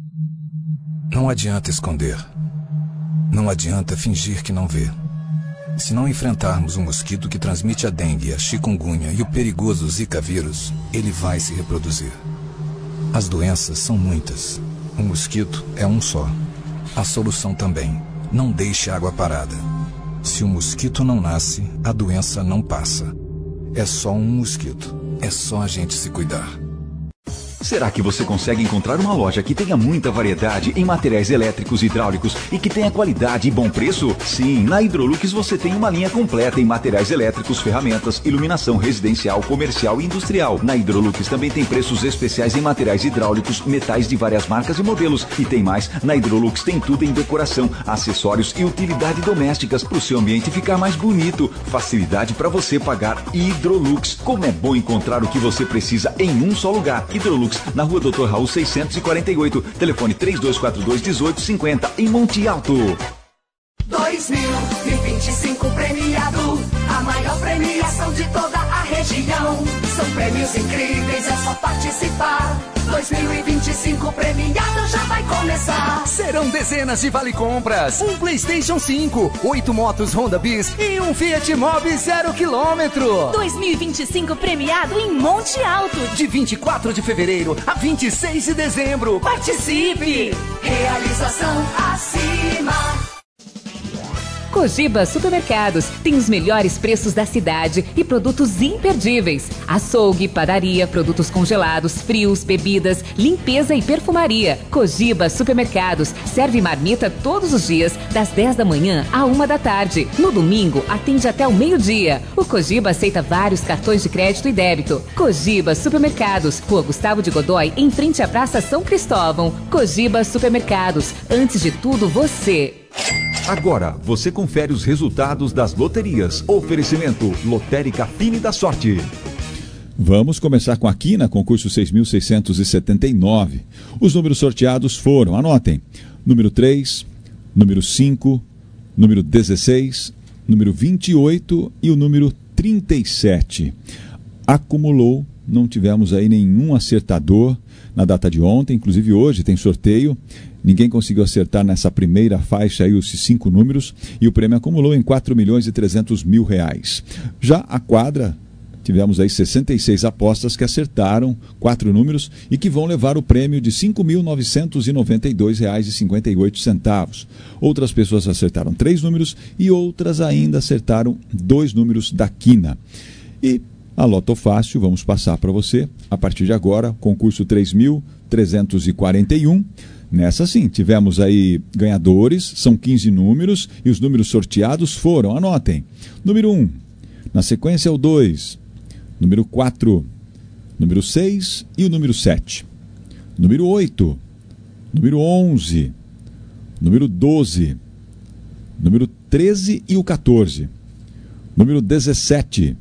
Não adianta esconder. Não adianta fingir que não vê. Se não enfrentarmos um mosquito que transmite a dengue, a chikungunya e o perigoso Zika vírus, ele vai se reproduzir. As doenças são muitas. O mosquito é um só. A solução também. Não deixe água parada. Se o mosquito não nasce, a doença não passa. É só um mosquito. É só a gente se cuidar. Será que você consegue encontrar uma loja que tenha muita variedade em materiais elétricos e hidráulicos e que tenha qualidade e bom preço? Sim, na Hidrolux você tem uma linha completa em materiais elétricos, ferramentas, iluminação residencial, comercial e industrial. Na Hidrolux também tem preços especiais em materiais hidráulicos, metais de várias marcas e modelos. E tem mais, na Hidrolux tem tudo em decoração, acessórios e utilidades domésticas para o seu ambiente ficar mais bonito. Facilidade para você pagar. Hidrolux. Como é bom encontrar o que você precisa em um só lugar. Hidrolux, na rua doutor Raul seiscentos e quarenta e oito, telefone três dois quatro dois, um oito cinco zero, em Monte Alto. dois mil e vinte e cinco premiado, a maior premiação de toda a região. São prêmios incríveis, é só participar. dois mil e vinte e cinco premiado já vai começar. Serão dezenas de vale-compras, um PlayStation cinco, oito motos Honda Bis e um Fiat Mobi zero quilômetro. dois mil e vinte e cinco premiado em Monte Alto. De vinte e quatro de fevereiro a vinte e seis de dezembro. Participe! Realização acima. Cogiba Supermercados tem os melhores preços da cidade e produtos imperdíveis. Açougue, padaria, produtos congelados, frios, bebidas, limpeza e perfumaria. Cogiba Supermercados serve marmita todos os dias, das dez da manhã à uma da tarde. No domingo, atende até o meio-dia. O Cogiba aceita vários cartões de crédito e débito. Cogiba Supermercados, Rua Gustavo de Godoy, em frente à Praça São Cristóvão. Cogiba Supermercados, antes de tudo você. Agora, você confere os resultados das loterias. Oferecimento Lotérica Fine da Sorte. Vamos começar com a Quina, concurso seis mil seiscentos e setenta e nove. Os números sorteados foram, anotem, número três, número cinco, número dezesseis, número vinte e oito e o número trinta e sete. Acumulou, não tivemos aí nenhum acertador na data de ontem, inclusive hoje tem sorteio. Ninguém conseguiu acertar nessa primeira faixa aí os cinco números e o prêmio acumulou em quatro milhões e trezentos mil reais. Já a quadra, tivemos aí sessenta e seis apostas que acertaram quatro números e que vão levar o prêmio de cinco mil novecentos e noventa e dois reais e cinquenta e oito centavos. Outras pessoas acertaram três números e outras ainda acertaram dois números da Quina. E a Loto Fácil, vamos passar para você, a partir de agora, concurso três mil trezentos e quarenta e um. Nessa sim, tivemos aí ganhadores, são quinze números e os números sorteados foram, anotem, número um, na sequência é o dois, número quatro, número seis e o número sete, número oito, número onze, número doze, número treze e o quatorze, número dezessete,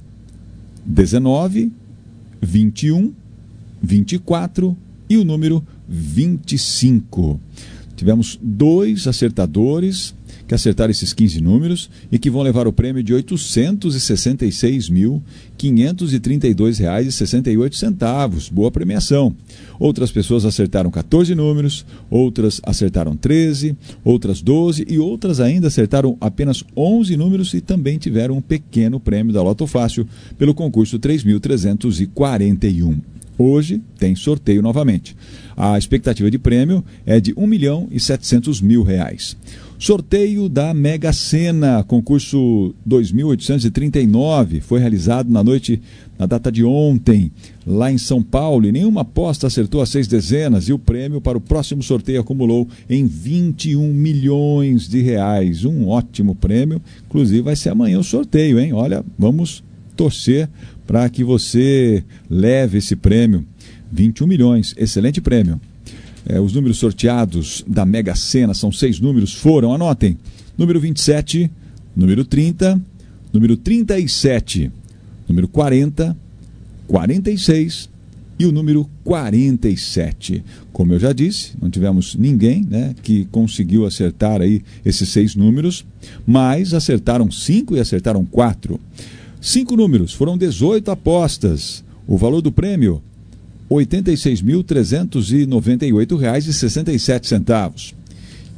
dezenove, vinte e um, vinte e quatro e o número vinte e cinco. Tivemos dois acertadores que acertaram esses quinze números e que vão levar o prêmio de oitocentos e sessenta e seis mil, quinhentos e trinta e dois reais e sessenta e oito centavos. Boa premiação. Outras pessoas acertaram quatorze números, outras acertaram treze, outras doze e outras ainda acertaram apenas onze números e também tiveram um pequeno prêmio da Loto Fácil pelo concurso três mil trezentos e quarenta e um. Hoje tem sorteio novamente. A expectativa de prêmio é de um milhão e setecentos mil reais. Sorteio da Mega Sena, concurso dois mil oitocentos e trinta e nove, foi realizado na noite, na data de ontem, lá em São Paulo, e nenhuma aposta acertou as seis dezenas, e o prêmio para o próximo sorteio acumulou em vinte e um milhões de reais. Um ótimo prêmio, inclusive vai ser amanhã o sorteio, hein? Olha, vamos torcer para que você leve esse prêmio, vinte e um milhões, excelente prêmio. É, os números sorteados da Mega Sena, são seis números, foram, anotem, número vinte e sete, número trinta, número trinta e sete, número quarenta, quarenta e seis e o número quarenta e sete. Como eu já disse, não tivemos ninguém, né, que conseguiu acertar aí esses seis números, mas acertaram cinco e acertaram quatro. Cinco números, foram dezoito apostas. O valor do prêmio, oitenta e seis mil trezentos e noventa e oito reais e sessenta e sete centavos.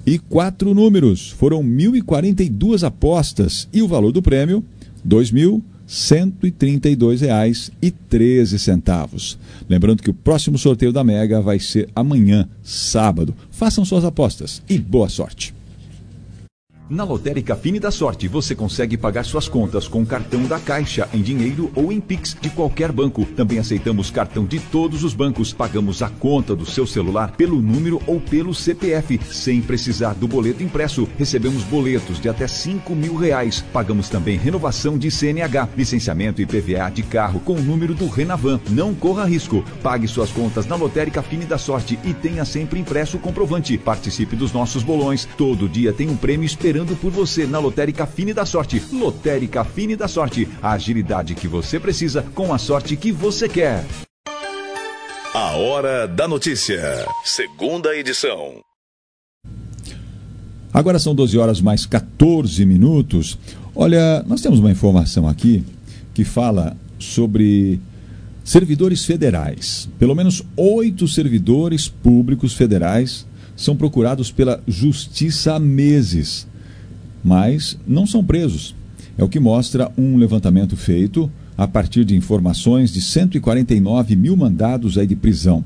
e quatro números. Foram mil e quarenta e duas apostas e o valor do prêmio, dois mil cento e trinta e dois reais e treze centavos. Lembrando que o próximo sorteio da Mega vai ser amanhã, sábado. Façam suas apostas e boa sorte. Na Lotérica Fine da Sorte, você consegue pagar suas contas com cartão da Caixa, em dinheiro ou em Pix de qualquer banco. Também aceitamos cartão de todos os bancos. Pagamos a conta do seu celular pelo número ou pelo C P F, sem precisar do boleto impresso. Recebemos boletos de até cinco mil reais. Pagamos também renovação de C N H, licenciamento e I P V A de carro com o número do Renavan. Não corra risco. Pague suas contas na Lotérica Fine da Sorte e tenha sempre impresso o comprovante. Participe dos nossos bolões. Todo dia tem um prêmio esperando por você na Lotérica Fine da Sorte. Lotérica Fine da Sorte. A agilidade que você precisa com a sorte que você quer. A Hora da Notícia. Segunda edição. Agora são doze horas mais quatorze minutos. Olha, nós temos uma informação aqui que fala sobre servidores federais. Pelo menos oito servidores públicos federais são procurados pela Justiça há meses, mas não são presos. É o que mostra um levantamento feito a partir de informações de cento e quarenta e nove mil mandados aí de prisão.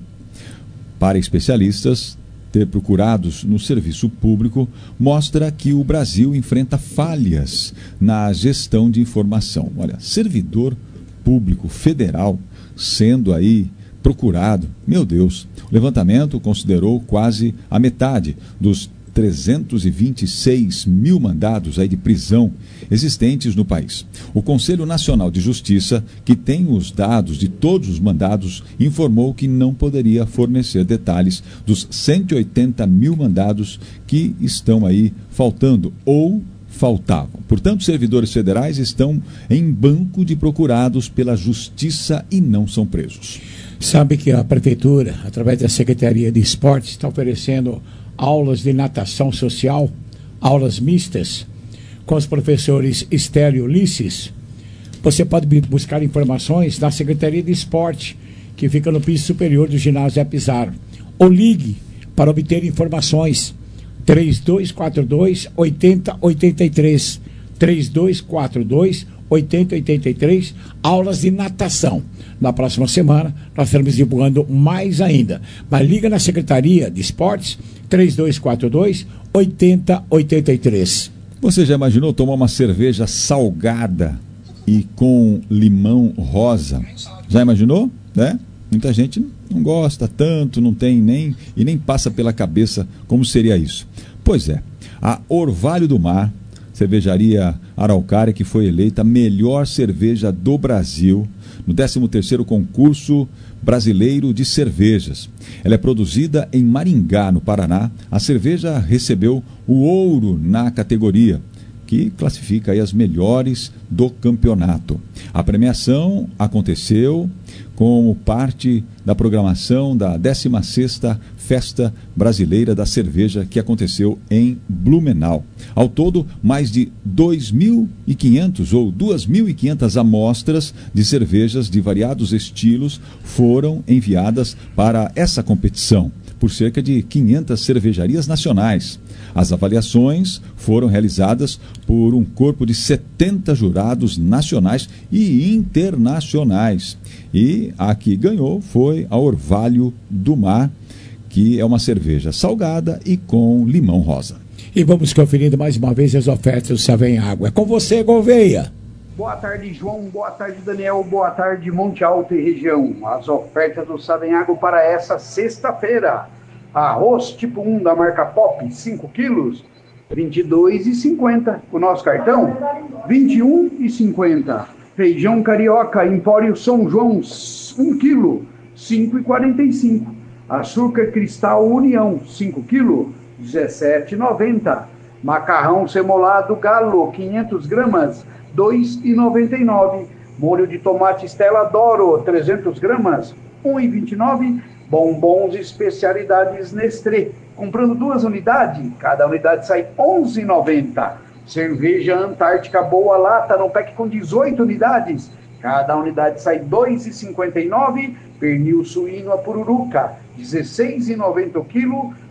Para especialistas, ter procurados no serviço público mostra que o Brasil enfrenta falhas na gestão de informação. Olha, servidor público federal sendo aí procurado, meu Deus. O levantamento considerou quase a metade dos trezentos e vinte e seis mil mandados aí de prisão existentes no país. O Conselho Nacional de Justiça, que tem os dados de todos os mandados, informou que não poderia fornecer detalhes dos cento e oitenta mil mandados que estão aí faltando ou faltavam. Portanto, servidores federais estão em banco de procurados pela Justiça e não são presos. Sabe que a Prefeitura, através da Secretaria de Esportes, está oferecendo aulas de natação social, aulas mistas, com os professores Estélio Ulisses. Você pode buscar informações na Secretaria de Esporte, que fica no piso superior do ginásio Apizaro. Ou ligue para obter informações. três dois quatro dois, oito zero oito três. três dois quatro dois, oito zero oito três. Aulas de natação. Na próxima semana, nós estaremos divulgando mais ainda. Mas liga na Secretaria de Esportes, três dois quatro dois, oito zero oito três. Você já imaginou tomar uma cerveja salgada e com limão rosa? Já imaginou? Né? Muita gente não gosta tanto, não tem nem e nem passa pela cabeça como seria isso. Pois é, a Orvalho do Mar, cervejaria Araucária, que foi eleita a melhor cerveja do Brasil no décimo terceiro concurso brasileiro de cervejas. Ela é produzida em Maringá, no Paraná. A cerveja recebeu o ouro na categoria, que classifica aí as melhores do campeonato. A premiação aconteceu como parte da programação da décima sexta Festa Brasileira da Cerveja, que aconteceu em Blumenau. Ao todo, mais de dois mil e quinhentos ou duas mil e quinhentas amostras de cervejas de variados estilos foram enviadas para essa competição por cerca de quinhentas cervejarias nacionais. As avaliações foram realizadas por um corpo de setenta jurados nacionais e internacionais. E a que ganhou foi a Orvalho do Mar, que é uma cerveja salgada e com limão rosa. E vamos conferindo mais uma vez as ofertas do Savem Água. É com você, Gouveia. Boa tarde, João. Boa tarde, Daniel. Boa tarde, Monte Alto e região. As ofertas do Savem Água para essa sexta-feira. Arroz tipo um da marca Pop, cinco quilos, vinte e dois reais e cinquenta centavos. O nosso cartão, vinte e um reais e cinquenta centavos. Feijão carioca, Empório São João, um quilo, cinco reais e quarenta e cinco centavos. Açúcar cristal União, cinco quilos, dezessete reais e noventa centavos. Macarrão semolado Galo, quinhentas gramas, dois reais e noventa e nove centavos. Molho de tomate Stella D'Oro, trezentas gramas, um real e vinte e nove centavos. Bombons especialidades Nestlé. Comprando duas unidades, cada unidade sai onze reais e noventa centavos. Cerveja Antártica Boa Lata, no pack com dezoito unidades. Cada unidade sai dois reais e cinquenta e nove centavos. Pernil suíno a pururuca, dezesseis reais e noventa centavos o quilo.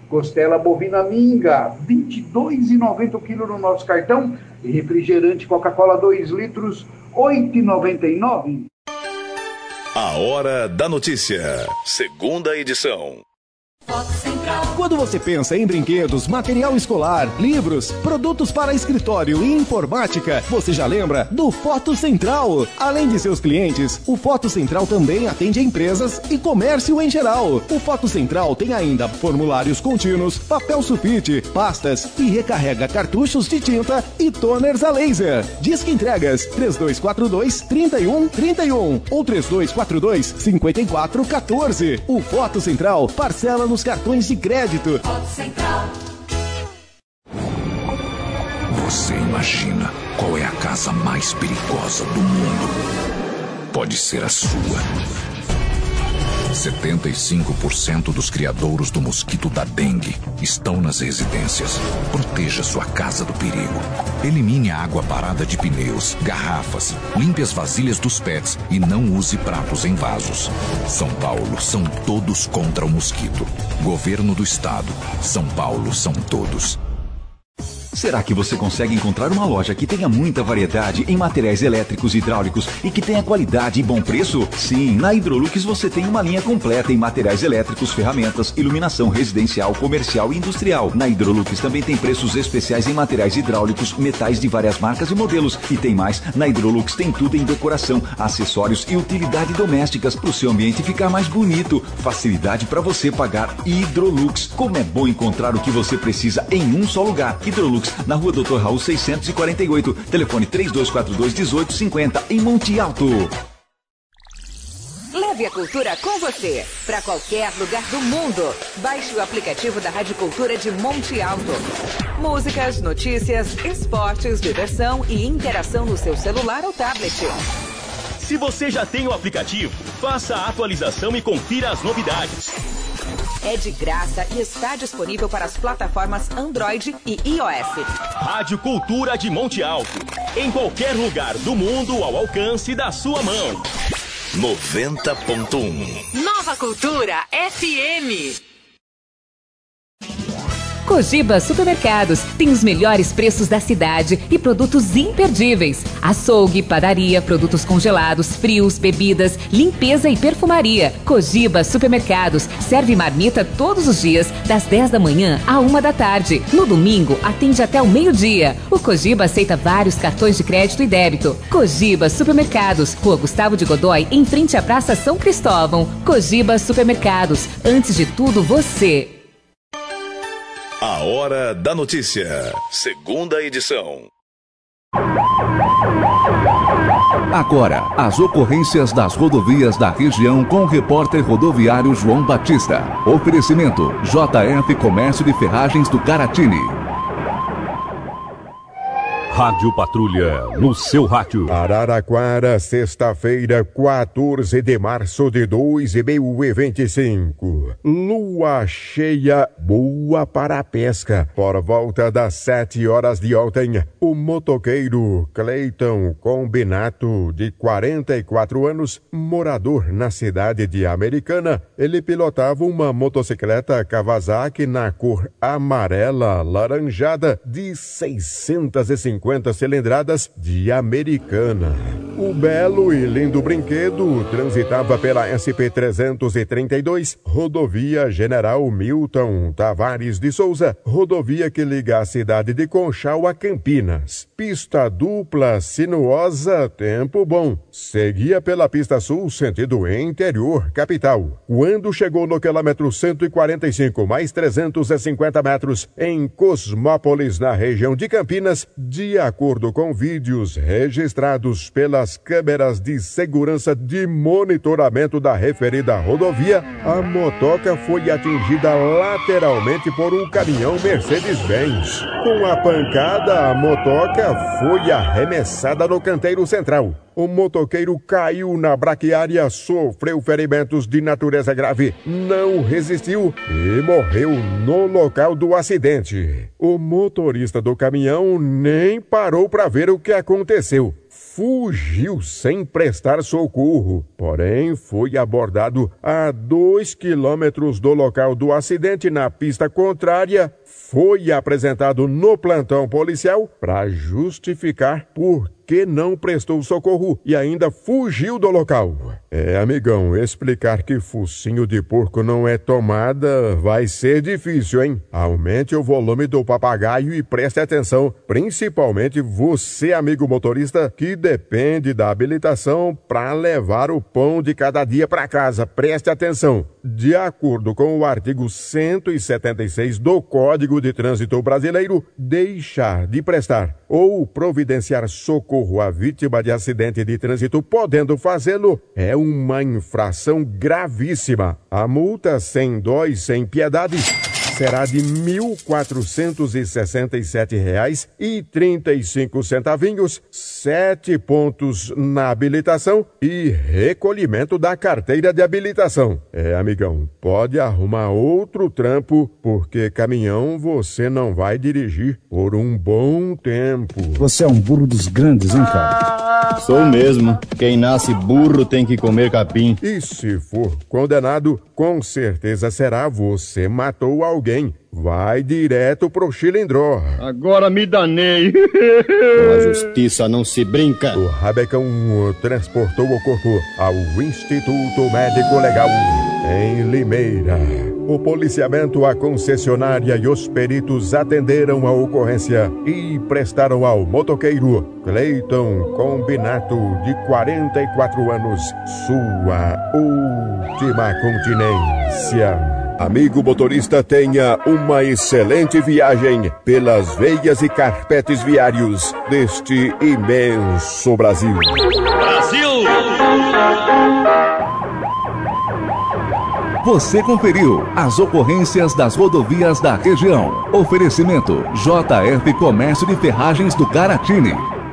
Costela bovina minga, vinte e dois reais e noventa centavos o quilo no nosso cartão. E refrigerante Coca-Cola dois litros, oito reais e noventa e nove centavos. A Hora da Notícia, segunda edição. Quando você pensa em brinquedos, material escolar, livros, produtos para escritório e informática, você já lembra do Foto Central. Além de seus clientes, o Foto Central também atende empresas e comércio em geral. O Foto Central tem ainda formulários contínuos, papel sulfite, pastas e recarrega cartuchos de tinta e toners a laser. Disque entregas três dois quatro dois, três um três um ou três dois quatro dois, cinco quatro um quatro. O Foto Central parcela nos cartões de crédito. Foto Central. Você imagina qual é a casa mais perigosa do mundo? Pode ser a sua. setenta e cinco por cento dos criadouros do mosquito da dengue estão nas residências. Proteja sua casa do perigo. Elimine a água parada de pneus, garrafas, limpe as vasilhas dos pets e não use pratos em vasos. São Paulo são todos contra o mosquito. Governo do Estado. São Paulo são todos. Será que você consegue encontrar uma loja que tenha muita variedade em materiais elétricos e hidráulicos e que tenha qualidade e bom preço? Sim, na Hidrolux você tem uma linha completa em materiais elétricos, ferramentas, iluminação residencial, comercial e industrial. Na Hidrolux também tem preços especiais em materiais hidráulicos, metais de várias marcas e modelos. E tem mais, na Hidrolux tem tudo em decoração, acessórios e utilidade domésticas para o seu ambiente ficar mais bonito. Facilidade para você pagar. Hidrolux. Como é bom encontrar o que você precisa em um só lugar. Hidrolux, na rua doutor Raul seiscentos e quarenta e oito, telefone três dois quatro dois, um oito cinco zero, em Monte Alto. Leve a cultura com você, para qualquer lugar do mundo. Baixe o aplicativo da Rádio Cultura de Monte Alto. Músicas, notícias, esportes, diversão e interação no seu celular ou tablet. Se você já tem o aplicativo, faça a atualização e confira as novidades. É de graça e está disponível para as plataformas Android e iOS. Rádio Cultura de Monte Alto. Em qualquer lugar do mundo ao alcance da sua mão. noventa ponto um. Nova Cultura F M. Cogiba Supermercados tem os melhores preços da cidade e produtos imperdíveis. Açougue, padaria, produtos congelados, frios, bebidas, limpeza e perfumaria. Cogiba Supermercados serve marmita todos os dias, das dez da manhã à uma da tarde. No domingo, atende até o meio-dia. O Cogiba aceita vários cartões de crédito e débito. Cogiba Supermercados, Rua Gustavo de Godoy, em frente à Praça São Cristóvão. Cogiba Supermercados, antes de tudo você. A Hora da Notícia, segunda edição. Agora, as ocorrências das rodovias da região com o repórter rodoviário João Batista. Oferecimento J F Comércio de Ferragens do Caratini. Rádio Patrulha, no seu rádio. Araraquara, sexta-feira, quatorze de março de dois mil e vinte e cinco. Lua cheia, boa para a pesca. Por volta das sete horas de ontem, o motoqueiro Cleiton Combinato, de quarenta e quatro anos, morador na cidade de Americana, ele pilotava uma motocicleta Kawasaki na cor amarela laranjada de seiscentas e cinquenta cilindradas de Americana. O belo e lindo brinquedo transitava pela S P trezentos e trinta e dois, rodovia General Milton Tavares de Souza, rodovia que liga a cidade de Conchal a Campinas. Pista dupla sinuosa, tempo bom. Seguia pela pista sul, sentido interior, capital. Quando chegou no quilômetro cento e quarenta e cinco, mais trezentos e cinquenta metros, em Cosmópolis, na região de Campinas, de acordo com vídeos registrados pelas câmeras de segurança de monitoramento da referida rodovia, a motoca foi atingida lateralmente por um caminhão Mercedes-Benz. Com a pancada, a motoca foi arremessada no canteiro central. O motoqueiro caiu na braquiária, sofreu ferimentos de natureza grave, não resistiu e morreu no local do acidente. O motorista do caminhão nem parou para ver o que aconteceu. fugiu sem prestar socorro, porém foi abordado a dois quilômetros do local do acidente na pista contrária. Foi apresentado no plantão policial para justificar por que não prestou socorro e ainda fugiu do local. É, amigão, explicar que focinho de porco não é tomada vai ser difícil, hein? Aumente o volume do papagaio e preste atenção, principalmente você, amigo motorista, que depende da habilitação para levar o pão de cada dia para casa. Preste atenção. De acordo com o artigo cento e setenta e seis do Código de Trânsito Brasileiro, deixar de prestar ou providenciar socorro à vítima de acidente de trânsito, podendo fazê-lo, é uma infração gravíssima. A multa sem dó e sem piedade será de mil quatrocentos e sessenta e sete reais e trinta e cinco centavinhos, sete pontos na habilitação e recolhimento da carteira de habilitação. É, amigão, pode arrumar outro trampo, porque caminhão você não vai dirigir por um bom tempo. Você é um burro dos grandes, hein, cara? Sou mesmo. Quem nasce burro tem que comer capim. E se for condenado, com certeza será você matou alguém. Vai direto pro Chilindró. Agora me danei. Com a justiça não se brinca. O Rabecão transportou o corpo ao Instituto Médico Legal em Limeira. O policiamento, a concessionária e os peritos atenderam a ocorrência e prestaram ao motoqueiro Cleiton Combinato, de quarenta e quatro anos, sua última continência. Amigo motorista, tenha uma excelente viagem pelas veias e carpetes viários deste imenso Brasil. Brasil! Você conferiu as ocorrências das rodovias da região. Oferecimento J F Comércio de Ferragens do Garatini.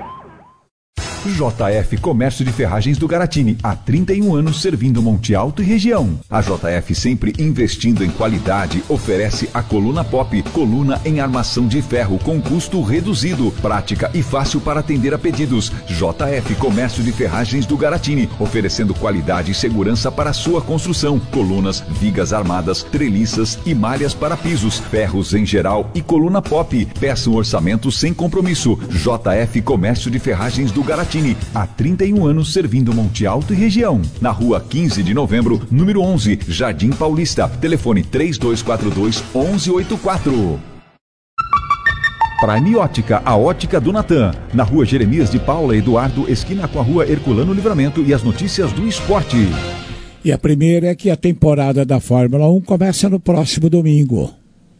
J F Comércio de Ferragens do Garatini, há trinta e um anos servindo Monte Alto e região. A J F, sempre investindo em qualidade, oferece a coluna Pop, coluna em armação de ferro com custo reduzido, prática e fácil para atender a pedidos. J F Comércio de Ferragens do Garatini, oferecendo qualidade e segurança para a sua construção. Colunas, vigas armadas, treliças e malhas para pisos, ferros em geral e coluna Pop. Peça um orçamento sem compromisso. J F Comércio de Ferragens do Garatini, há trinta e um anos servindo Monte Alto e região. Na rua quinze de novembro, número onze, Jardim Paulista. Telefone três dois quatro dois, um um oito quatro. Prime Ótica, a ótica do Natan. Na rua Jeremias de Paula Eduardo, esquina com a rua Herculano Livramento, e as notícias do esporte. E a primeira é que a temporada da Fórmula um começa no próximo domingo.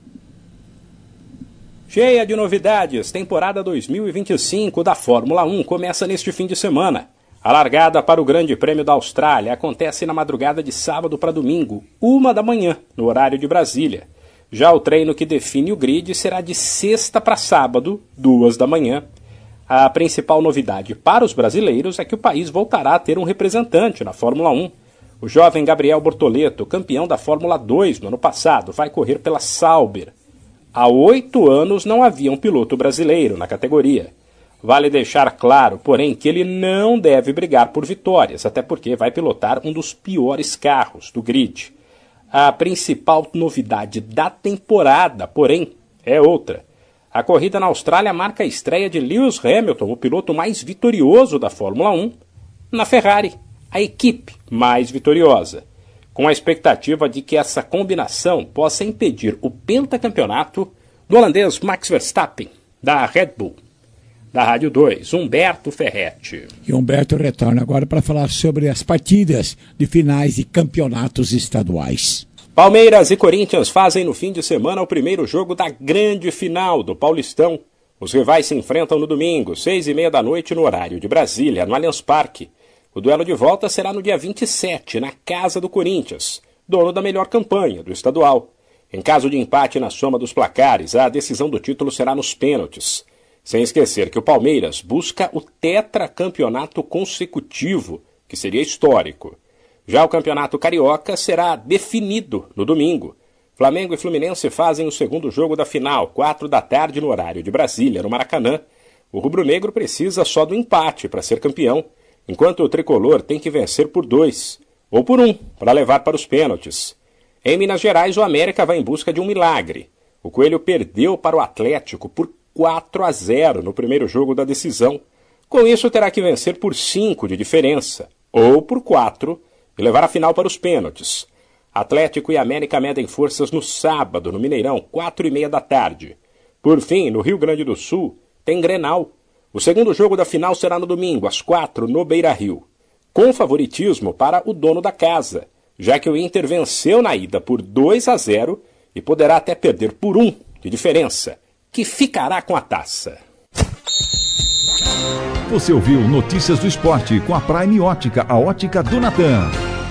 Cheia de novidades, temporada dois mil e vinte e cinco da Fórmula um começa neste fim de semana. A largada para o Grande Prêmio da Austrália acontece na madrugada de sábado para domingo, uma da manhã, no horário de Brasília. Já o treino que define o grid será de sexta para sábado, duas da manhã. A principal novidade para os brasileiros é que o país voltará a ter um representante na Fórmula um. O jovem Gabriel Bortoleto, campeão da Fórmula dois no ano passado, vai correr pela Sauber. Há oito anos não havia um piloto brasileiro na categoria. Vale deixar claro, porém, que ele não deve brigar por vitórias, até porque vai pilotar um dos piores carros do grid. A principal novidade da temporada, porém, é outra. A corrida na Austrália marca a estreia de Lewis Hamilton, o piloto mais vitorioso da Fórmula um, na Ferrari, a equipe mais vitoriosa, com a expectativa de que essa combinação possa impedir o pentacampeonato do holandês Max Verstappen, da Red Bull. Da Rádio dois, Humberto Ferretti. E Humberto retorna agora para falar sobre as partidas de finais de campeonatos estaduais. Palmeiras e Corinthians fazem no fim de semana o primeiro jogo da grande final do Paulistão. Os rivais se enfrentam no domingo, seis e meia da noite, no horário de Brasília, no Allianz Parque. O duelo de volta será no dia vinte e sete, na casa do Corinthians, dono da melhor campanha do estadual. Em caso de empate na soma dos placares, a decisão do título será nos pênaltis. Sem esquecer que o Palmeiras busca o tetracampeonato consecutivo, que seria histórico. Já o campeonato carioca será definido no domingo. Flamengo e Fluminense fazem o segundo jogo da final, quatro da tarde, no horário de Brasília, no Maracanã. O rubro-negro precisa só do empate para ser campeão, enquanto o tricolor tem que vencer por dois, ou por um, para levar para os pênaltis. Em Minas Gerais, o América vai em busca de um milagre. O Coelho perdeu para o Atlético por quatro a zero no primeiro jogo da decisão. Com isso, terá que vencer por cinco de diferença, ou por quatro, e levar a final para os pênaltis. Atlético e América medem forças no sábado, no Mineirão, quatro e meia da tarde. Por fim, no Rio Grande do Sul, tem Grenal. O segundo jogo da final será no domingo, às quatro, no Beira-Rio, com favoritismo para o dono da casa, já que o Inter venceu na ida por dois a zero e poderá até perder por um de diferença, que ficará com a taça. Você ouviu Notícias do Esporte com a Prime Ótica, a ótica do Natan.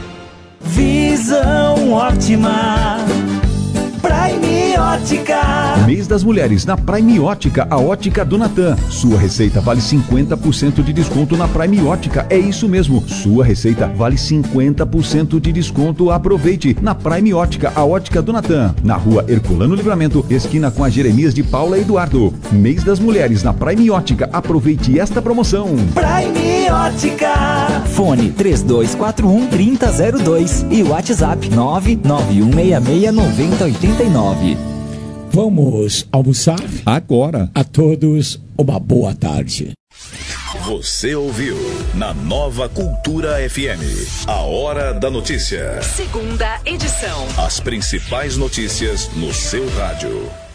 Visão ótima, Prime Ótica. Mês das Mulheres na Prime Ótica, a ótica do Natan. Sua receita vale cinquenta por cento de desconto na Prime Ótica. É isso mesmo, sua receita vale cinquenta por cento de desconto. Aproveite na Prime Ótica, a ótica do Natan. Na rua Herculano Livramento, esquina com a Jeremias de Paula Eduardo. Mês das Mulheres na Prime Ótica. Aproveite esta promoção. Prime Ótica. Fone três dois quatro um, três zero zero dois e WhatsApp nove nove um seis seis nove zero oito nove. Vamos almoçar? Agora. A todos, uma boa tarde. Você ouviu na Nova Cultura F M, a Hora da Notícia. Segunda edição. As principais notícias no seu rádio.